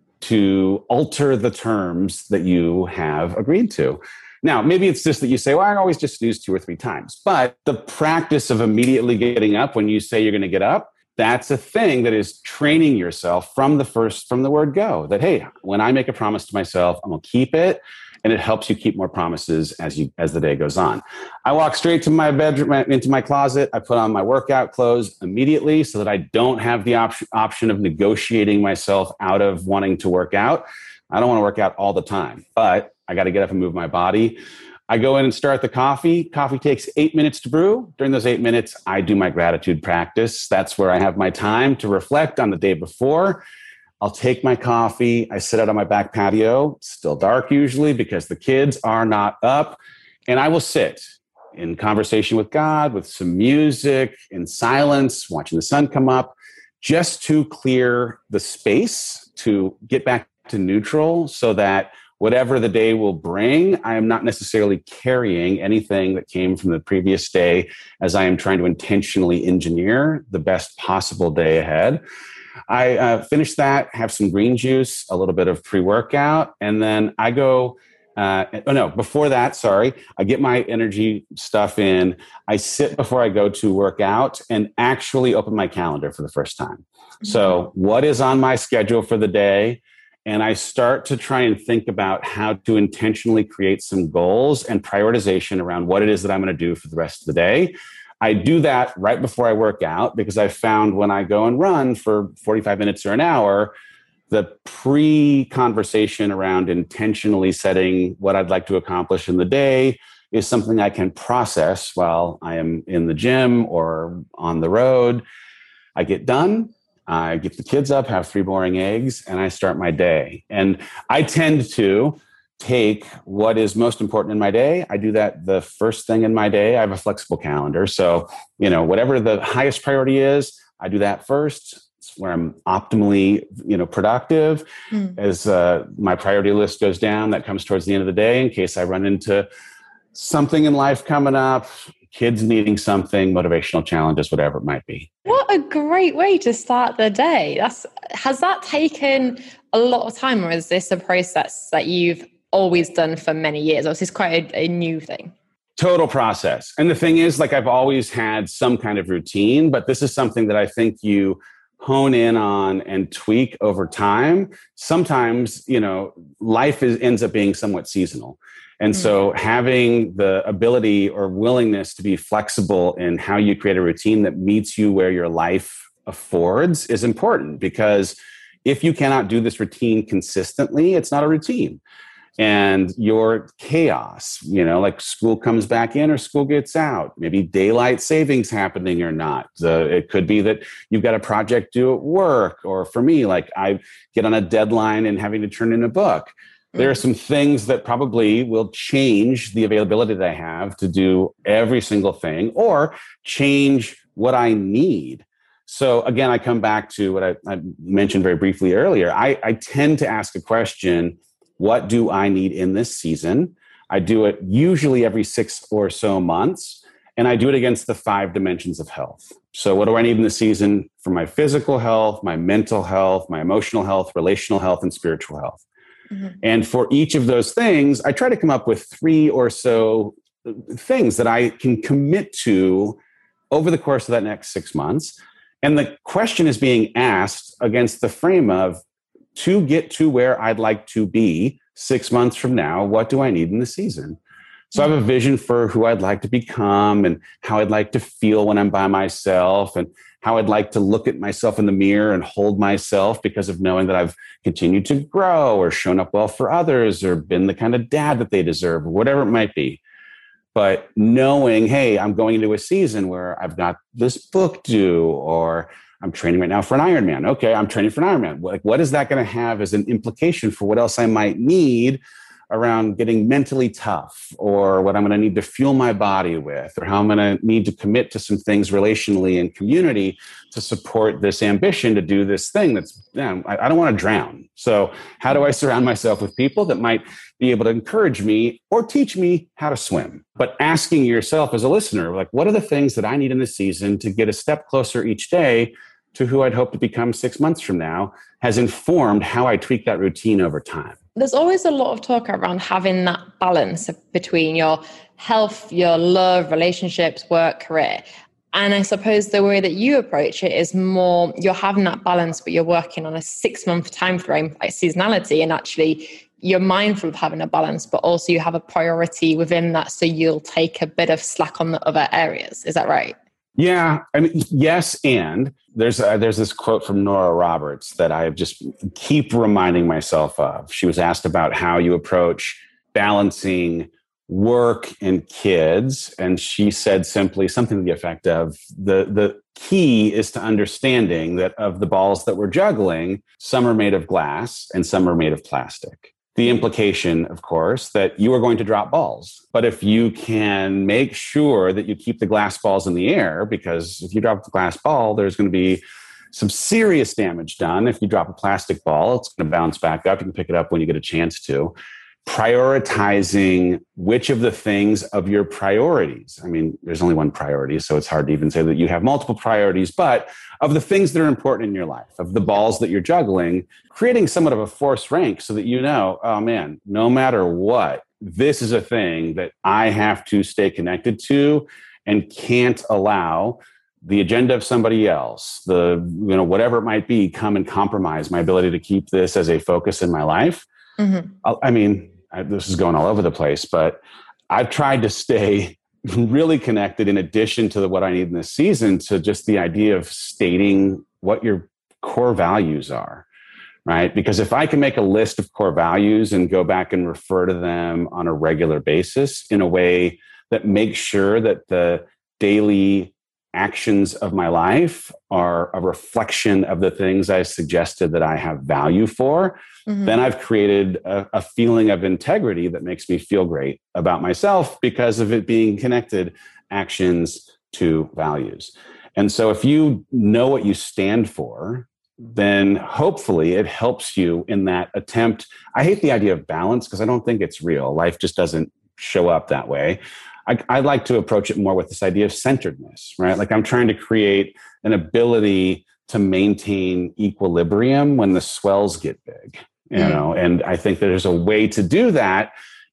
to alter the terms that you have agreed to. Now, maybe it's just that you say, well, I always just snooze two or three times. But the practice of immediately getting up when you say you're going to get up, that's a thing that is training yourself from the first, from the word go, that, hey, when I make a promise to myself, I'm going to keep it. And it helps you keep more promises as you as the day goes on. I walk straight to my bedroom, into my closet. I put on my workout clothes immediately so that I don't have the op- option of negotiating myself out of wanting to work out. I don't want to work out all the time, but I got to get up and move my body. I go in and start the coffee. Coffee takes eight minutes to brew. During those eight minutes, I do my gratitude practice. That's where I have my time to reflect on the day before. I'll take my coffee. I sit out on my back patio, still dark usually because the kids are not up. And I will sit in conversation with God, with some music, in silence, watching the sun come up, just to clear the space, to get back to neutral so that whatever the day will bring, I am not necessarily carrying anything that came from the previous day as I am trying to intentionally engineer the best possible day ahead. I uh, finish that, have some green juice, a little bit of pre-workout, and then I go, uh, oh no, before that, sorry, I get my energy stuff in. I sit before I go to work out and actually open my calendar for the first time. Mm-hmm. So what is on my schedule for the day? And I start to try and think about how to intentionally create some goals and prioritization around what it is that I'm going to do for the rest of the day. I do that right before I work out because I found when I go and run for forty-five minutes or an hour, the pre-conversation around intentionally setting what I'd like to accomplish in the day is something I can process while I am in the gym or on the road. I get done. I get the kids up, have three boring eggs, and I start my day. And I tend to take what is most important in my day. I do that the first thing in my day. I have a flexible calendar. So, you know, whatever the highest priority is, I do that first. It's where I'm optimally, you know, productive. Mm. As uh, my priority list goes down, that comes towards the end of the day in case I run into something in life coming up, kids needing something, motivational challenges, whatever it might be. What a great way to start the day. That's, has that taken a lot of time, or is this a process that you've always done for many years, or is this quite a, a new thing? Total process. And the thing is, like, I've always had some kind of routine, but this is something that I think you hone in on and tweak over time. Sometimes, you know, life is, ends up being somewhat seasonal. And mm-hmm. so having the ability or willingness to be flexible in how you create a routine that meets you where your life affords is important, because if you cannot do this routine consistently, it's not a routine. And your chaos, you know, like school comes back in or school gets out, maybe daylight savings happening or not. Uh, it could be that you've got a project due at work. Or for me, like I get on a deadline and having to turn in a book. There are some things that probably will change the availability that I have to do every single thing, or change what I need. So again, I come back to what I, I mentioned very briefly earlier. I, I tend to ask a question: what do I need in this season? I do it usually every six or so months. And I do it against the five dimensions of health. So what do I need in the season for my physical health, my mental health, my emotional health, relational health, and spiritual health? Mm-hmm. And for each of those things, I try to come up with three or so things that I can commit to over the course of that next six months. And the question is being asked against the frame of, to get to where I'd like to be six months from now, what do I need in the season? So I have a vision for who I'd like to become and how I'd like to feel when I'm by myself and how I'd like to look at myself in the mirror and hold myself because of knowing that I've continued to grow or shown up well for others or been the kind of dad that they deserve or whatever it might be. But knowing, hey, I'm going into a season where I've got this book due, or I'm training right now for an Ironman. Okay, I'm training for an Ironman. Like, what is that going to have as an implication for what else I might need around getting mentally tough, or what I'm going to need to fuel my body with, or how I'm going to need to commit to some things relationally and community to support this ambition to do this thing that's, you know, I, I don't want to drown. So how do I surround myself with people that might be able to encourage me or teach me how to swim? But asking yourself as a listener, like, what are the things that I need in this season to get a step closer each day to who I'd hope to become six months from now, has informed how I tweak that routine over time. There's always a lot of talk around having that balance between your health, your love, relationships, work, career. And I suppose the way that you approach it is more, you're having that balance, but you're working on a six month time frame, like seasonality. And actually you're mindful of having a balance, but also you have a priority within that. So you'll take a bit of slack on the other areas. Is that right? Yeah, I mean, yes, and there's uh, there's this quote from Nora Roberts that I just keep reminding myself of. She was asked about how you approach balancing work and kids, and she said simply something to the effect of, the the key is to understanding that of the balls that we're juggling, some are made of glass and some are made of plastic. The implication, of course, that you are going to drop balls. But if you can make sure that you keep the glass balls in the air, because if you drop the glass ball, there's going to be some serious damage done. If you drop a plastic ball, it's going to bounce back up. You can pick it up when you get a chance to. Prioritizing which of the things of your priorities. I mean, there's only one priority, so it's hard to even say that you have multiple priorities, but of the things that are important in your life, of the balls that you're juggling, creating somewhat of a force rank so that you know, oh man, no matter what, this is a thing that I have to stay connected to and can't allow the agenda of somebody else, the, you know, whatever it might be, come and compromise my ability to keep this as a focus in my life. Mm-hmm. I, I mean, I, this is going all over the place, but I've tried to stay really connected, in addition to the, what I need in this season, to just the idea of stating what your core values are, right? Because if I can make a list of core values and go back and refer to them on a regular basis in a way that makes sure that the daily actions of my life are a reflection of the things I suggested that I have value for, mm-hmm. then I've created a, a feeling of integrity that makes me feel great about myself because of it being connected actions to values. And so if you know what you stand for, then hopefully it helps you in that attempt. I hate the idea of balance because I don't think it's real. Life just doesn't show up that way. I, I like to approach it more with this idea of centeredness, right? Like I'm trying to create an ability to maintain equilibrium when the swells get big, you mm. know? And I think that there's a way to do that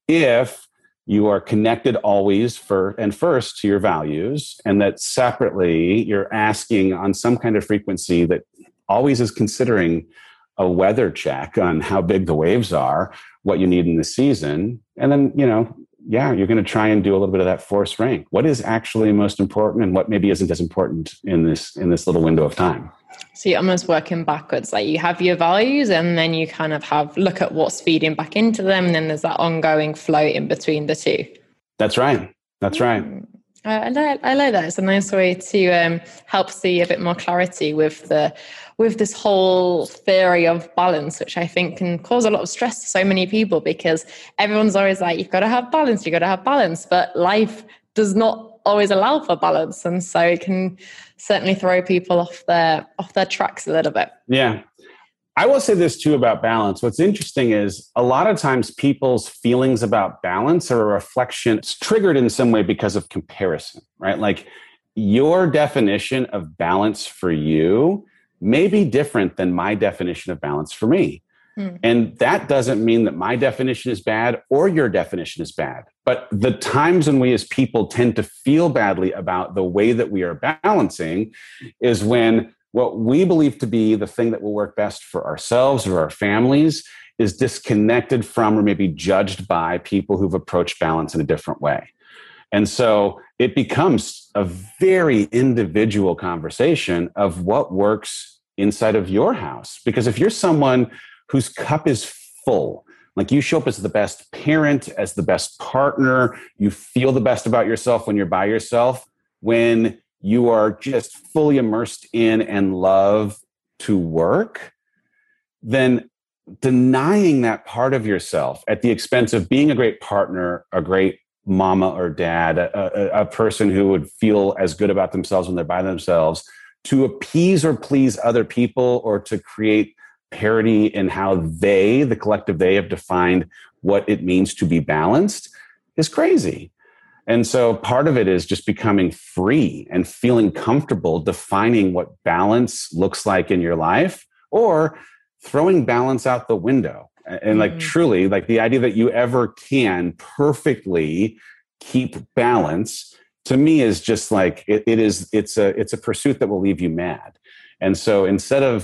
if you are connected always for and first to your values, and that separately you're asking on some kind of frequency that always is considering a weather check on how big the waves are, what you need in the season. And then, you know, yeah, you're going to try and do a little bit of that force rank. What is actually most important and what maybe isn't as important in this in this little window of time? So you're almost working backwards. Like you have your values and then you kind of have look at what's feeding back into them. And then there's that ongoing flow in between the two. That's right. That's right. Mm. I like, I like that. It's a nice way to um, help see a bit more clarity with the with this whole theory of balance, which I think can cause a lot of stress to so many people because everyone's always like, you've got to have balance, you've got to have balance, but life does not always allow for balance, and so it can certainly throw people off their off their tracks a little bit. Yeah. I will say this too about balance. What's interesting is a lot of times people's feelings about balance are a reflection, it's triggered in some way because of comparison, right? Like your definition of balance for you may be different than my definition of balance for me. Mm. And that doesn't mean that my definition is bad or your definition is bad. But the times when we as people tend to feel badly about the way that we are balancing is when what we believe to be the thing that will work best for ourselves or our families is disconnected from or maybe judged by people who've approached balance in a different way. And so it becomes a very individual conversation of what works inside of your house. Because if you're someone whose cup is full, like you show up as the best parent, as the best partner, you feel the best about yourself when you're by yourself, when you are just fully immersed in and love to work, then denying that part of yourself at the expense of being a great partner, a great mama or dad, a, a, a person who would feel as good about themselves when they're by themselves, to appease or please other people or to create parity in how they, the collective they, have defined what it means to be balanced is crazy. And so part of it is just becoming free and feeling comfortable defining what balance looks like in your life, or throwing balance out the window. And like mm-hmm. truly, like the idea that you ever can perfectly keep balance, to me is just like, it, it is, it's a, it's a pursuit that will leave you mad. And so instead of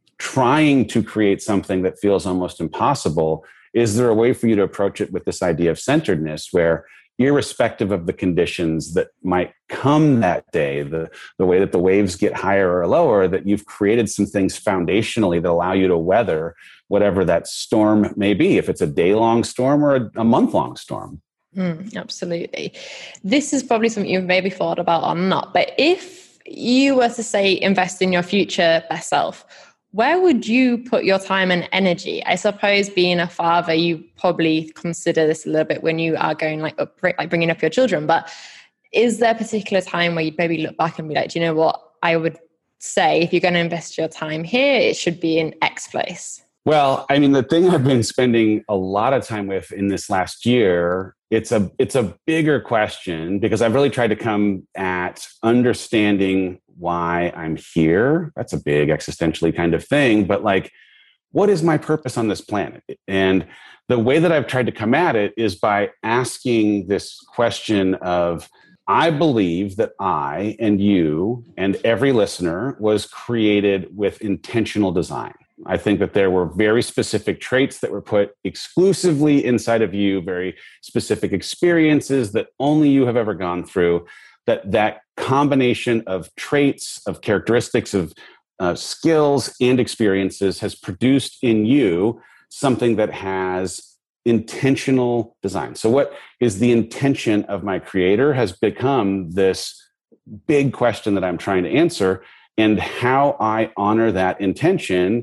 trying to create something that feels almost impossible, is there a way for you to approach it with this idea of centeredness where, irrespective of the conditions that might come that day, the, the way that the waves get higher or lower, that you've created some things foundationally that allow you to weather whatever that storm may be, if it's a day-long storm or a, a month-long storm. Mm, absolutely. This is probably something you've maybe thought about or not, but if you were to say invest in your future best self, where would you put your time and energy? I suppose being a father, you probably consider this a little bit when you are going like up, like bringing up your children. But is there a particular time where you'd maybe look back and be like, do you know what? I would say if you're going to invest your time here, it should be in X place. Well, I mean, the thing I've been spending a lot of time with in this last year, it's a it's a bigger question because I've really tried to come at understanding why I'm here. That's a big existentially kind of thing, but like, what is my purpose on this planet? And the way that I've tried to come at it is by asking this question of, I believe that I and you and every listener was created with intentional design. I think that there were very specific traits that were put exclusively inside of you, very specific experiences that only you have ever gone through, that that combination of traits, of characteristics, of uh, skills and experiences has produced in you something that has intentional design. So what is the intention of my creator has become this big question that I'm trying to answer, and how I honor that intention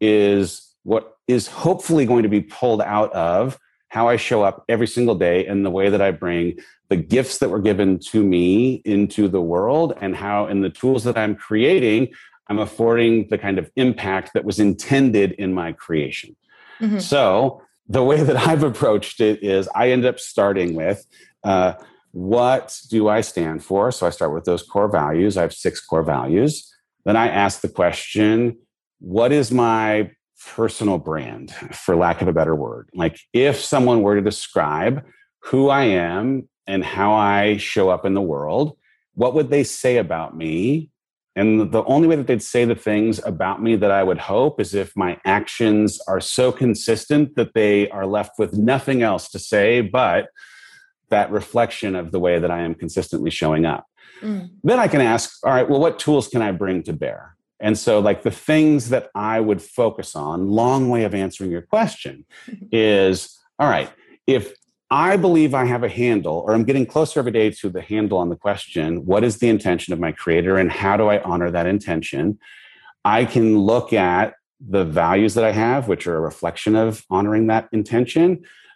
is what is hopefully going to be pulled out of how I show up every single day and the way that I bring the gifts that were given to me into the world, and how in the tools that I'm creating, I'm affording the kind of impact that was intended in my creation. Mm-hmm. So the way that I've approached it is I end up starting with uh, what do I stand for? So I start with those core values. I have six core values. Then I ask the question, what is my personal brand, for lack of a better word? Like if someone were to describe who I am and how I show up in the world, what would they say about me? And the only way that they'd say the things about me that I would hope is if my actions are so consistent that they are left with nothing else to say but that reflection of the way that I am consistently showing up. Mm. Then I can ask, all right, well, what tools can I bring to bear? And so like the things that I would focus on, long way of answering your question, is, all right, if I believe I have a handle, or I'm getting closer every day to the handle on the question, what is the intention of my creator and how do I honor that intention? I can look at the values that I have, which are a reflection of honoring that intention.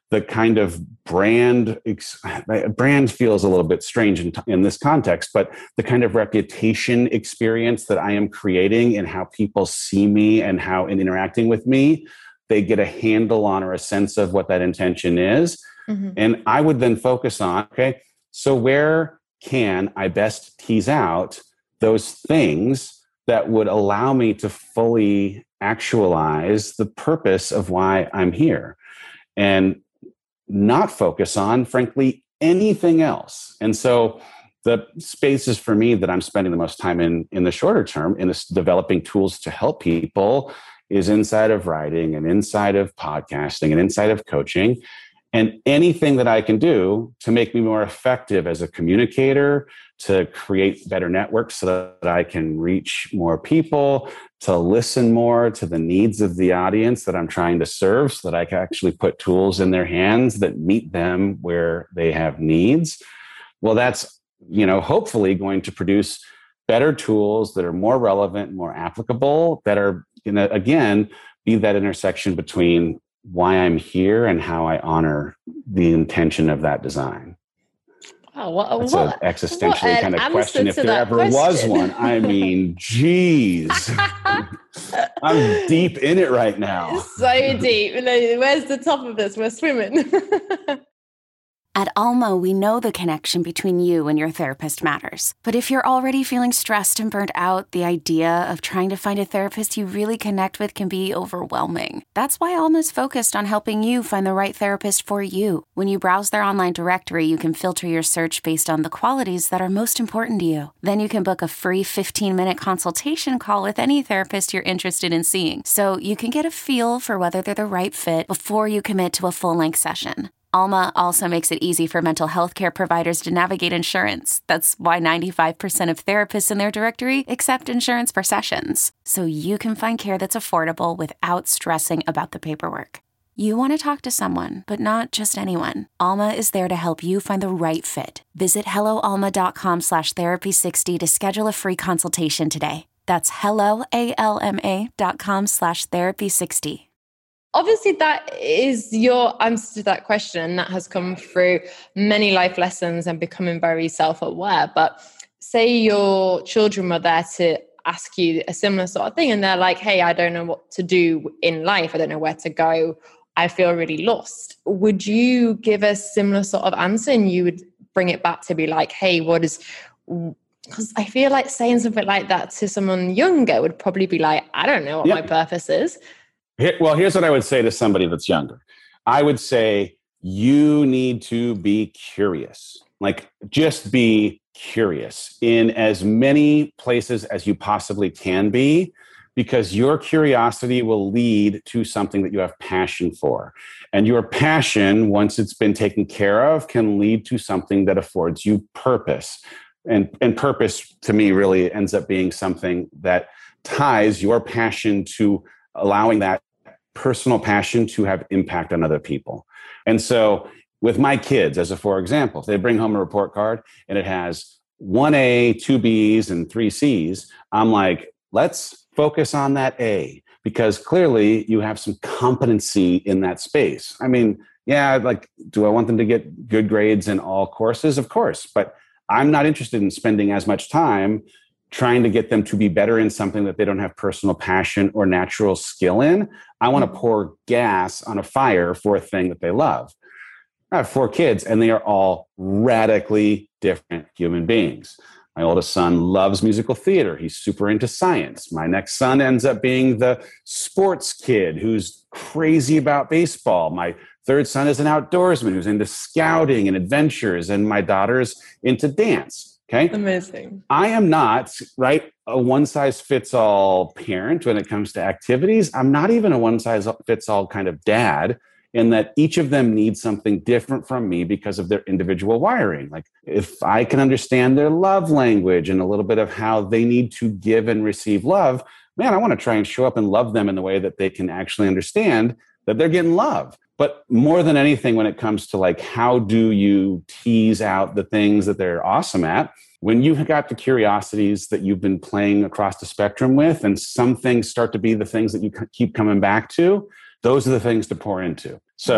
the kind of brand, brand feels a little bit strange in, in this context, but the kind of reputation experience that I am creating and how people see me and how in interacting with me, they get a handle on or a sense of what that intention is. Mm-hmm. And I would then focus on, okay, so where can I best tease out those things that would allow me to fully actualize the purpose of why I'm here, and not focus on, frankly, anything else. And so the spaces for me that I'm spending the most time in in the shorter term in this developing tools to help people is inside of writing and inside of podcasting and inside of coaching, and anything that I can do to make me more effective as a communicator, to create better networks so that I can reach more people, to listen more to the needs of the audience that I'm trying to serve so that I can actually put tools in their hands that meet them where they have needs. Well, that's, you know, hopefully going to produce better tools that are more relevant, more applicable, that are, you know, again, be that intersection between why I'm here and how I honor the intention of that design. Oh, what, That's what, an existentially what kind of an question, if there ever question. was one. I mean, geez. I'm deep in it right now. So deep. Where's the top of this? We're swimming. At Alma, we know the connection between you and your therapist matters. But if you're already feeling stressed and burnt out, the idea of trying to find a therapist you really connect with can be overwhelming. That's why Alma's focused on helping you find the right therapist for you. When you browse their online directory, you can filter your search based on the qualities that are most important to you. Then you can book a free fifteen-minute consultation call with any therapist you're interested in seeing, so you can get a feel for whether they're the right fit before you commit to a full-length session. Alma also makes it easy for mental health care providers to navigate insurance. That's why ninety-five percent of therapists in their directory accept insurance for sessions, so you can find care that's affordable without stressing about the paperwork. You want to talk to someone, but not just anyone. Alma is there to help you find the right fit. Visit helloalma.com slash therapy60 to schedule a free consultation today. That's helloalma dot com slash therapy60. Obviously, that is your answer to that question, and that has come through many life lessons and becoming very self-aware. But say your children were there to ask you a similar sort of thing, and they're like, hey, I don't know what to do in life. I don't know where to go. I feel really lost. Would you give a similar sort of answer, and you would bring it back to be like, hey, what is... Because I feel like saying something like that to someone younger would probably be like, I don't know what yep. my purpose is. Here, well, here's what I would say to somebody that's younger. I would say you need to be curious. Like, just be curious in as many places as you possibly can be, because your curiosity will lead to something that you have passion for. And your passion, once it's been taken care of, can lead to something that affords you purpose. And, and purpose, to me, really ends up being something that ties your passion to allowing that personal passion to have impact on other people. And so with my kids, as a for example, if they bring home a report card and it has one A, two B's, and three C's, I'm like, let's focus on that A, because clearly you have some competency in that space. I mean, yeah, like, do I want them to get good grades in all courses? Of course, but I'm not interested in spending as much time trying to get them to be better in something that they don't have personal passion or natural skill in. I want to pour gas on a fire for a thing that they love. I have four kids, and they are all radically different human beings. My oldest son loves musical theater. He's super into science. My next son ends up being the sports kid who's crazy about baseball. My third son is an outdoorsman who's into scouting and adventures, and my daughter's into dance. Okay. Amazing. I am not, right, a one-size-fits-all parent when it comes to activities. I'm not even a one-size-fits-all kind of dad, in that each of them needs something different from me because of their individual wiring. Like, if I can understand their love language and a little bit of how they need to give and receive love, man, I want to try and show up and love them in the way that they can actually understand that they're getting love. But more than anything, when it comes to like, how do you tease out the things that they're awesome at? When you've got the curiosities that you've been playing across the spectrum with, and some things start to be the things that you keep coming back to, those are the things to pour into. So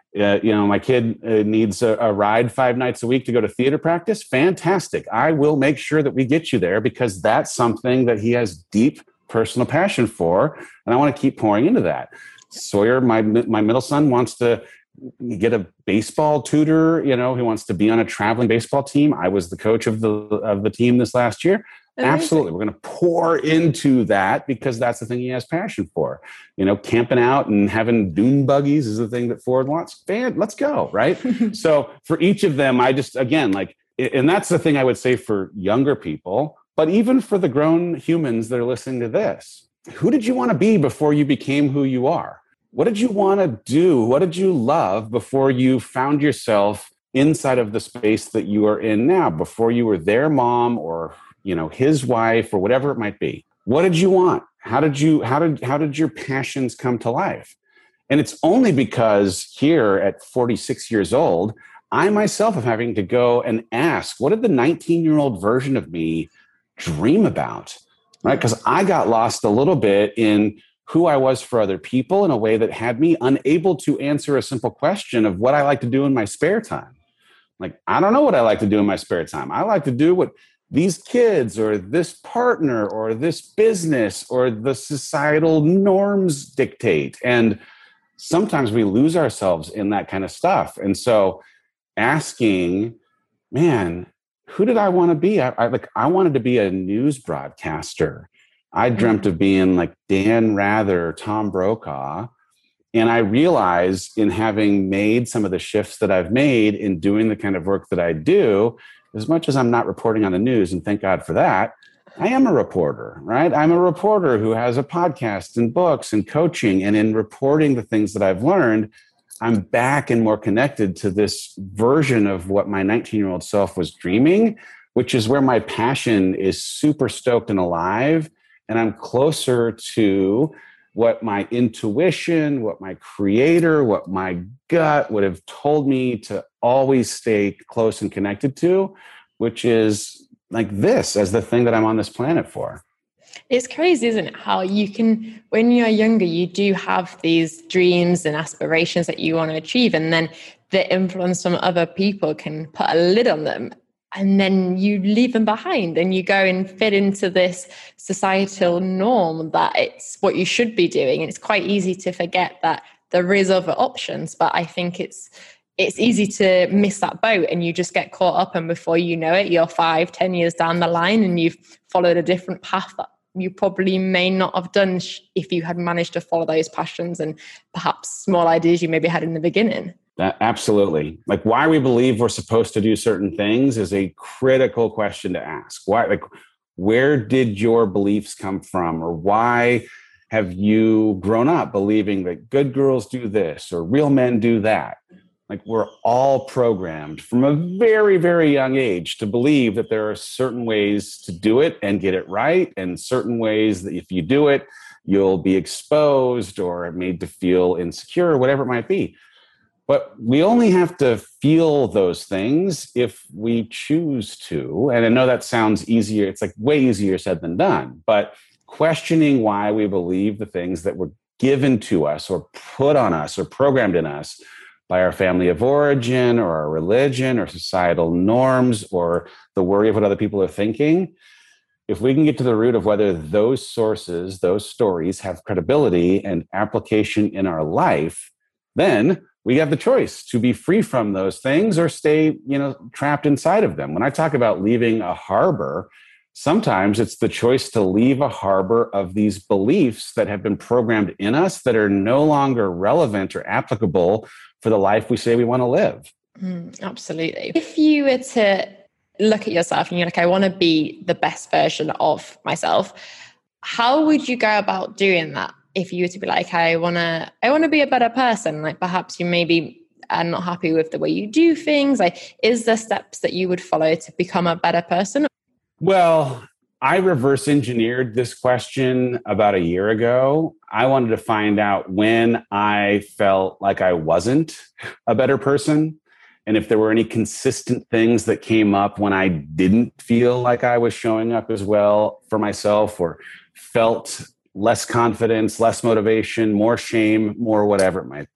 Uh, you know, my kid uh, needs a, a ride five nights a week to go to theater practice. Fantastic. I will make sure that we get you there because that's something that he has deep personal passion for. And I want to keep pouring into that. Sawyer, my my middle son, wants to get a baseball tutor. You know, he wants to be on a traveling baseball team. I was the coach of the of the team this last year. Amazing. Absolutely. We're going to pour into that because that's the thing he has passion for. You know, camping out and having dune buggies is the thing that Ford wants. Man, let's go. Right. So for each of them, I just, again, like, and that's the thing I would say for younger people, but even for the grown humans that are listening to this, who did you want to be before you became who you are? What did you want to do? What did you love before you found yourself inside of the space that you are in now, before you were their mom or you know, his wife or whatever it might be? What did you want? How did you, how did, how did your passions come to life? And it's only because here at forty-six years old, I myself am having to go and ask, what did the nineteen year old version of me dream about? Right. Because I got lost a little bit in who I was for other people in a way that had me unable to answer a simple question of what I like to do in my spare time. Like, I don't know what I like to do in my spare time. I like to do what these kids or this partner or this business or the societal norms dictate. And sometimes we lose ourselves in that kind of stuff. And so asking, man, who did I want to be? I, I like, I wanted to be a news broadcaster. I dreamt of being like Dan Rather, Tom Brokaw. And I realized in having made some of the shifts that I've made in doing the kind of work that I do, as much as I'm not reporting on the news, and thank God for that, I am a reporter, right? I'm a reporter who has a podcast and books and coaching. And in reporting the things that I've learned, I'm back and more connected to this version of what my nineteen-year-old self was dreaming, which is where my passion is super stoked and alive. And I'm closer to what my intuition, what my creator, what my gut would have told me to always stay close and connected to, which is like this as the thing that I'm on this planet for. It's crazy, isn't it? How you can, when you're younger, you do have these dreams and aspirations that you want to achieve. And then the influence from other people can put a lid on them. And then you leave them behind and you go and fit into this societal norm that it's what you should be doing. And it's quite easy to forget that there is other options. But I think it's it's easy to miss that boat and you just get caught up. And before you know it, you're five, ten years down the line and you've followed a different path that you probably may not have done if you had managed to follow those passions and perhaps small ideas you maybe had in the beginning. Uh, absolutely. Like why we believe we're supposed to do certain things is a critical question to ask. Why, like, where did your beliefs come from? Or why have you grown up believing that good girls do this or real men do that? Like we're all programmed from a very, very young age to believe that there are certain ways to do it and get it right, and certain ways that if you do it, you'll be exposed or made to feel insecure or whatever it might be. But we only have to feel those things if we choose to. And I know that sounds easier. It's like way easier said than done. But questioning why we believe the things that were given to us or put on us or programmed in us by our family of origin or our religion or societal norms or the worry of what other people are thinking, if we can get to the root of whether those sources, those stories have credibility and application in our life, then we have the choice to be free from those things or stay, you know, trapped inside of them. When I talk about leaving a harbor, sometimes it's the choice to leave a harbor of these beliefs that have been programmed in us that are no longer relevant or applicable for the life we say we want to live. Mm, absolutely. If you were to look at yourself and you're like, I want to be the best version of myself, how would you go about doing that? If you were to be like, I want to, I want to be a better person, like perhaps you maybe are not happy with the way you do things. Like, is there steps that you would follow to become a better person? Well, I reverse engineered this question about a year ago. I wanted to find out when I felt like I wasn't a better person. And if there were any consistent things that came up when I didn't feel like I was showing up as well for myself or felt less confidence, less motivation, more shame, more whatever it might be.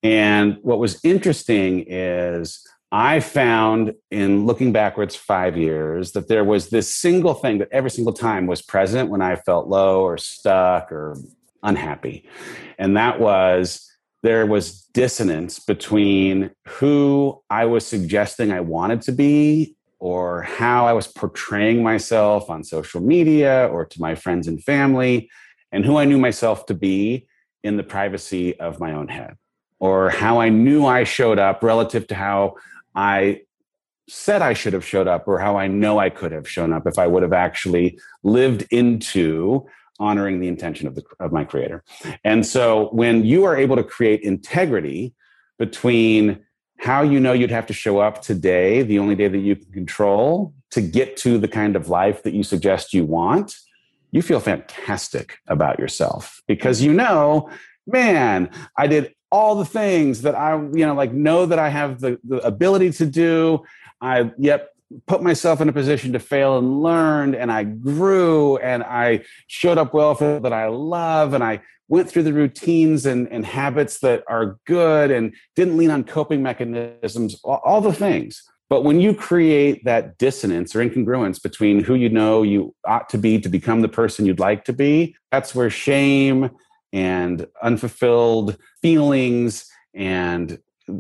And what was interesting is I found in looking backwards five years that there was this single thing that every single time was present when I felt low or stuck or unhappy. And that was there was dissonance between who I was suggesting I wanted to be or how I was portraying myself on social media or to my friends and family, and who I knew myself to be in the privacy of my own head, or how I knew I showed up relative to how I said I should have showed up, or how I know I could have shown up if I would have actually lived into honoring the intention of the of my creator. And so when you are able to create integrity between how you know you'd have to show up today, the only day that you can control, to get to the kind of life that you suggest you want, you feel fantastic about yourself because you know, man, I did all the things that I, you know, like know that I have the, the ability to do. I, yep, put myself in a position to fail and learned, and I grew, and I showed up well for that I love, and I went through the routines and, and habits that are good and didn't lean on coping mechanisms, all, all the things. But when you create that dissonance or incongruence between who you know you ought to be to become the person you'd like to be, that's where shame and unfulfilled feelings and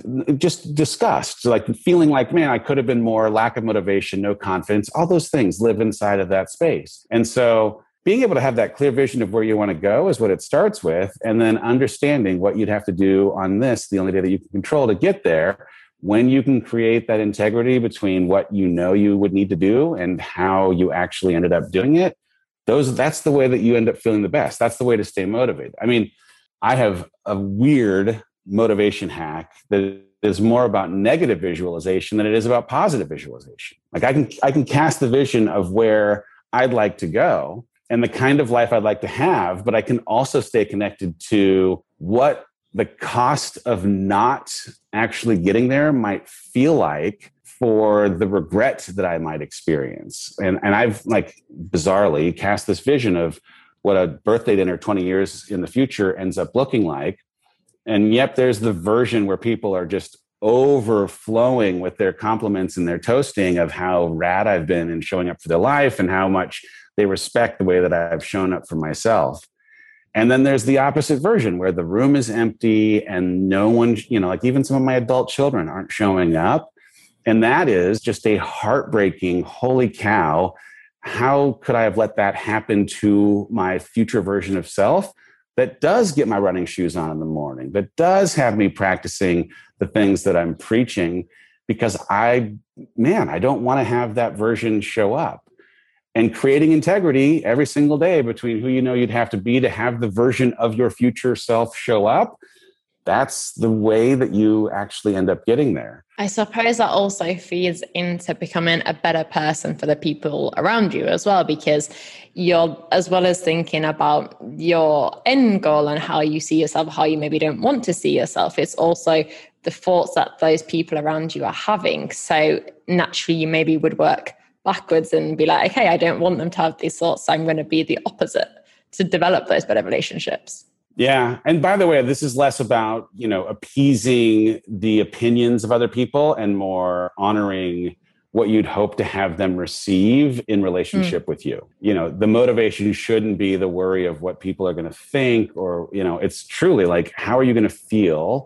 just disgust, like feeling like, man, I could have been more, lack of motivation, no confidence, all those things live inside of that space. And so being able to have that clear vision of where you want to go is what it starts with. And then understanding what you'd have to do on this, the only day that you can control to get there, when you can create that integrity between what you know you would need to do and how you actually ended up doing it, those that's the way that you end up feeling the best. That's the way to stay motivated. I mean, I have a weird motivation hack that is more about negative visualization than it is about positive visualization. Like I can I can cast the vision of where I'd like to go and the kind of life I'd like to have, but I can also stay connected to what the cost of not actually getting there might feel like for the regret that I might experience. And, and I've like bizarrely cast this vision of what a birthday dinner twenty years in the future ends up looking like. And yep, there's the version where people are just overflowing with their compliments and their toasting of how rad I've been in showing up for their life and how much they respect the way that I've shown up for myself. And then there's the opposite version where the room is empty and no one, you know, like even some of my adult children aren't showing up. And that is just a heartbreaking, holy cow, how could I have let that happen to my future version of self that does get my running shoes on in the morning, that does have me practicing the things that I'm preaching, because I, man, I don't want to have that version show up. And creating integrity every single day between who you know you'd have to be to have the version of your future self show up, that's the way that you actually end up getting there. I suppose that also feeds into becoming a better person for the people around you as well, because you're, as well as thinking about your end goal and how you see yourself, how you maybe don't want to see yourself, it's also the thoughts that those people around you are having. So naturally, you maybe would work backwards and be like, okay, I don't want them to have these thoughts, so I'm going to be the opposite to develop those better relationships. Yeah. And by the way, this is less about, you know, appeasing the opinions of other people and more honoring what you'd hope to have them receive in relationship mm. with you. You know, the motivation shouldn't be the worry of what people are going to think, or, you know, it's truly like, how are you going to feel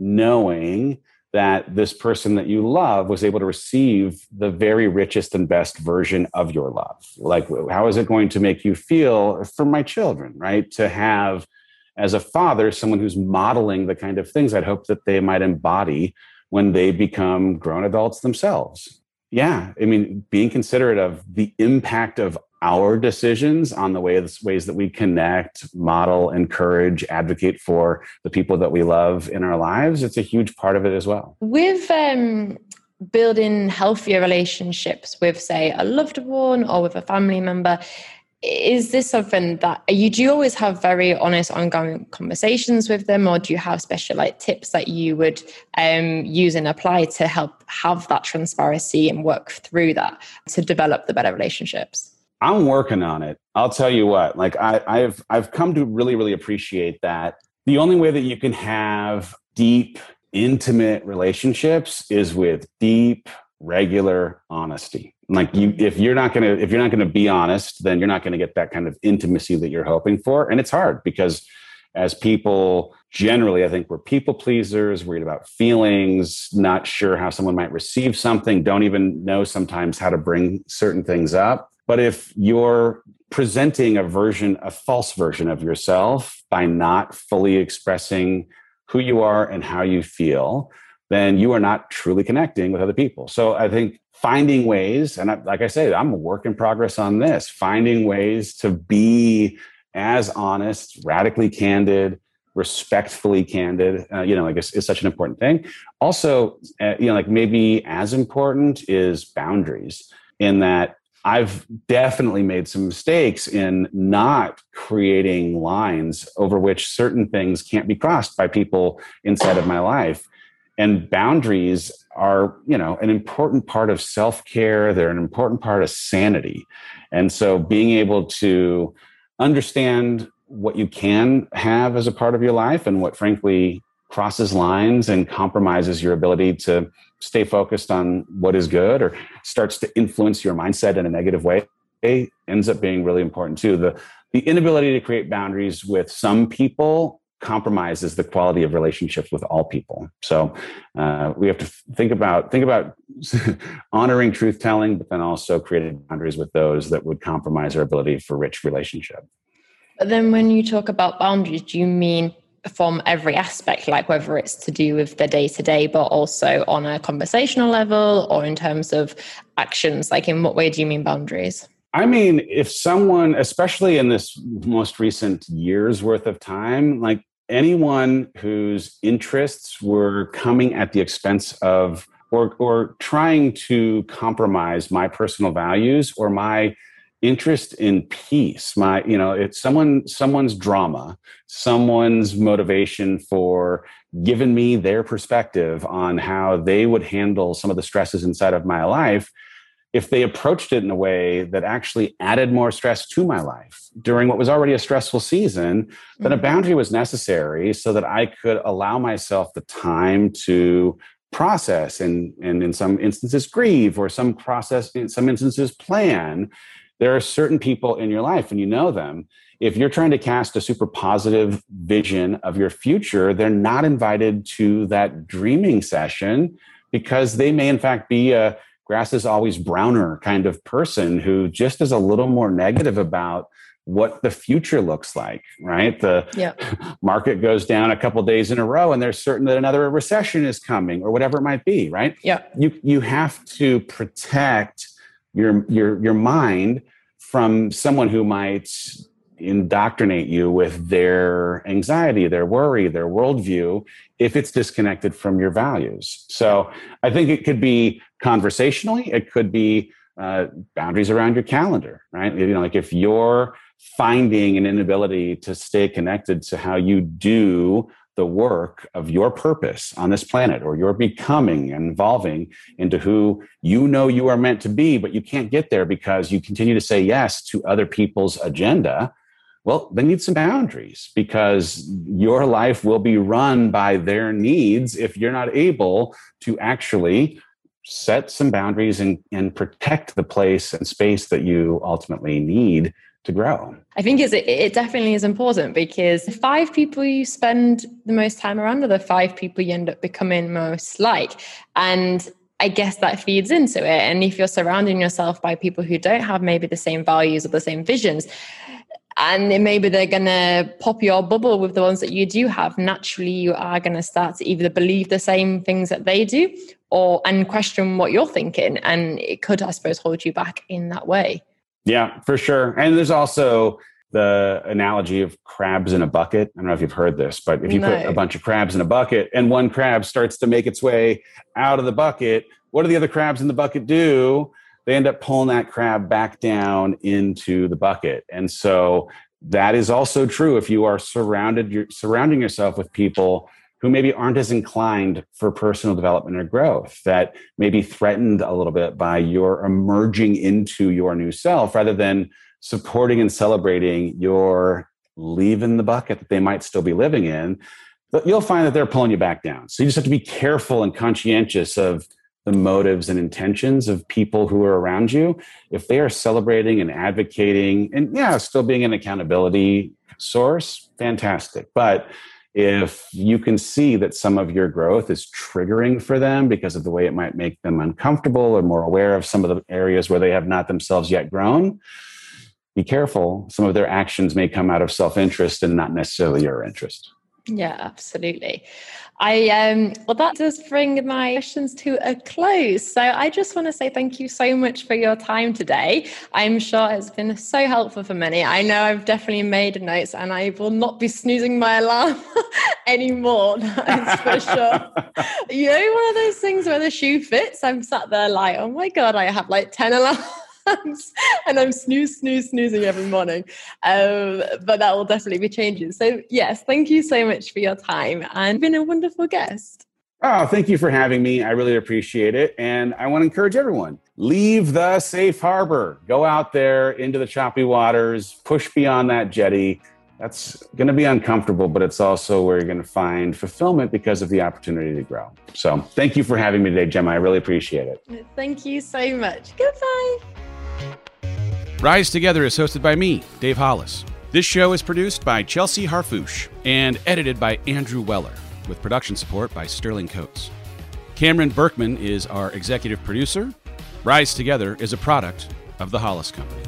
knowing that this person that you love was able to receive the very richest and best version of your love? Like, how is it going to make you feel for my children, right? To have, as a father, someone who's modeling the kind of things I'd hope that they might embody when they become grown adults themselves. Yeah, I mean, being considerate of the impact of our decisions on the ways, ways that we connect, model, encourage, advocate for the people that we love in our lives, it's a huge part of it as well. With um, building healthier relationships with, say, a loved one or with a family member, is this something that you do you always have very honest, ongoing conversations with them, or do you have special like tips that you would um, use and apply to help have that transparency and work through that to develop the better relationships? I'm working on it. I'll tell you what, like I, I've I've come to really, really appreciate that the only way that you can have deep, intimate relationships is with deep, regular honesty. Like you, if you're not going to, if you're not going to be honest, then you're not going to get that kind of intimacy that you're hoping for. And it's hard because as people generally, I think we're people pleasers, worried about feelings, not sure how someone might receive something, don't even know sometimes how to bring certain things up. But if you're presenting a version, a false version of yourself by not fully expressing who you are and how you feel, then you are not truly connecting with other people. So I think finding ways, and I, like I say, I'm a work in progress on this, finding ways to be as honest, radically candid, respectfully candid, uh, you know, I guess is such an important thing. Also, uh, you know, like maybe as important is boundaries, in that I've definitely made some mistakes in not creating lines over which certain things can't be crossed by people inside of my life. And boundaries are, you know, an important part of self-care. They're an important part of sanity. And so being able to understand what you can have as a part of your life and what frankly crosses lines and compromises your ability to stay focused on what is good or starts to influence your mindset in a negative way ends up being really important too. The, the inability to create boundaries with some people compromises the quality of relationships with all people. So uh, we have to think about think about honoring truth telling, but then also creating boundaries with those that would compromise our ability for rich relationship. But then when you talk about boundaries, do you mean from every aspect, like whether it's to do with the day-to-day, but also on a conversational level or in terms of actions? Like in what way do you mean boundaries? I mean, if someone, especially in this most recent year's worth of time, like anyone whose interests were coming at the expense of or or trying to compromise my personal values or my interest in peace, my, you know, it's someone, someone's drama, someone's motivation for giving me their perspective on how they would handle some of the stresses inside of my life. If they approached it in a way that actually added more stress to my life during what was already a stressful season, then a boundary was necessary so that I could allow myself the time to process and, and in some instances grieve, or some process, in some instances plan. There are certain people in your life, and you know them. If you're trying to cast a super positive vision of your future, they're not invited to that dreaming session because they may in fact be a grass is always browner kind of person who just is a little more negative about what the future looks like, right? The yeah. market goes down a couple of days in a row and they're certain that another recession is coming or whatever it might be, right? Yeah. You you have to protect your your your mind from someone who might indoctrinate you with their anxiety, their worry, their worldview, if it's disconnected from your values. So I think it could be conversationally, it could be uh, boundaries around your calendar, right? You know, like if you're finding an inability to stay connected to how you do the work of your purpose on this planet, or you're becoming and evolving into who you know you are meant to be, but you can't get there because you continue to say yes to other people's agenda, well, they need some boundaries, because your life will be run by their needs if you're not able to actually set some boundaries and, and protect the place and space that you ultimately need to grow. I think it's, it definitely is important, because the five people you spend the most time around are the five people you end up becoming most like. And I guess that feeds into it. And if you're surrounding yourself by people who don't have maybe the same values or the same visions, and then maybe they're going to pop your bubble with the ones that you do have, naturally you are going to start to either believe the same things that they do or and question what you're thinking. And it could, I suppose, hold you back in that way. Yeah, for sure. And there's also the analogy of crabs in a bucket. I don't know if you've heard this, but if you no. put a bunch of crabs in a bucket and one crab starts to make its way out of the bucket, what do the other crabs in the bucket do? They end up pulling that crab back down into the bucket. And so that is also true if you are surrounded, you're surrounding yourself with people who maybe aren't as inclined for personal development or growth, that may be threatened a little bit by your emerging into your new self, rather than supporting and celebrating your leaving the bucket that they might still be living in. you'll find that they're pulling you back down. So you just have to be careful and conscientious of the motives and intentions of people who are around you. If they are celebrating and advocating and yeah, still being an accountability source, fantastic. But if you can see that some of your growth is triggering for them because of the way it might make them uncomfortable or more aware of some of the areas where they have not themselves yet grown, be careful. Some of their actions may come out of self-interest and not necessarily your interest. Yeah, absolutely. I um well, that does bring my questions to a close. So I just want to say thank you so much for your time today. I'm sure it's been so helpful for many. I know I've definitely made notes and I will not be snoozing my alarm anymore. That's for sure. You know, one of those things where the shoe fits, I'm sat there like, oh my God, I have like ten alarms. And I'm snooze, snooze, snoozing every morning. Um, but that will definitely be changing. So yes, thank you so much for your time and been a wonderful guest. Oh, thank you for having me. I really appreciate it. And I want to encourage everyone, leave the safe harbor, go out there into the choppy waters, push beyond that jetty. That's going to be uncomfortable, but it's also where you're going to find fulfillment because of the opportunity to grow. So thank you for having me today, Gemma. I really appreciate it. Thank you so much. Goodbye. Rise Together is hosted by me, Dave Hollis. This show is produced by Chelsea Harfouche and edited by Andrew Weller, with production support by Sterling Coates. Cameron Berkman is our executive producer. Rise Together is a product of the Hollis Company.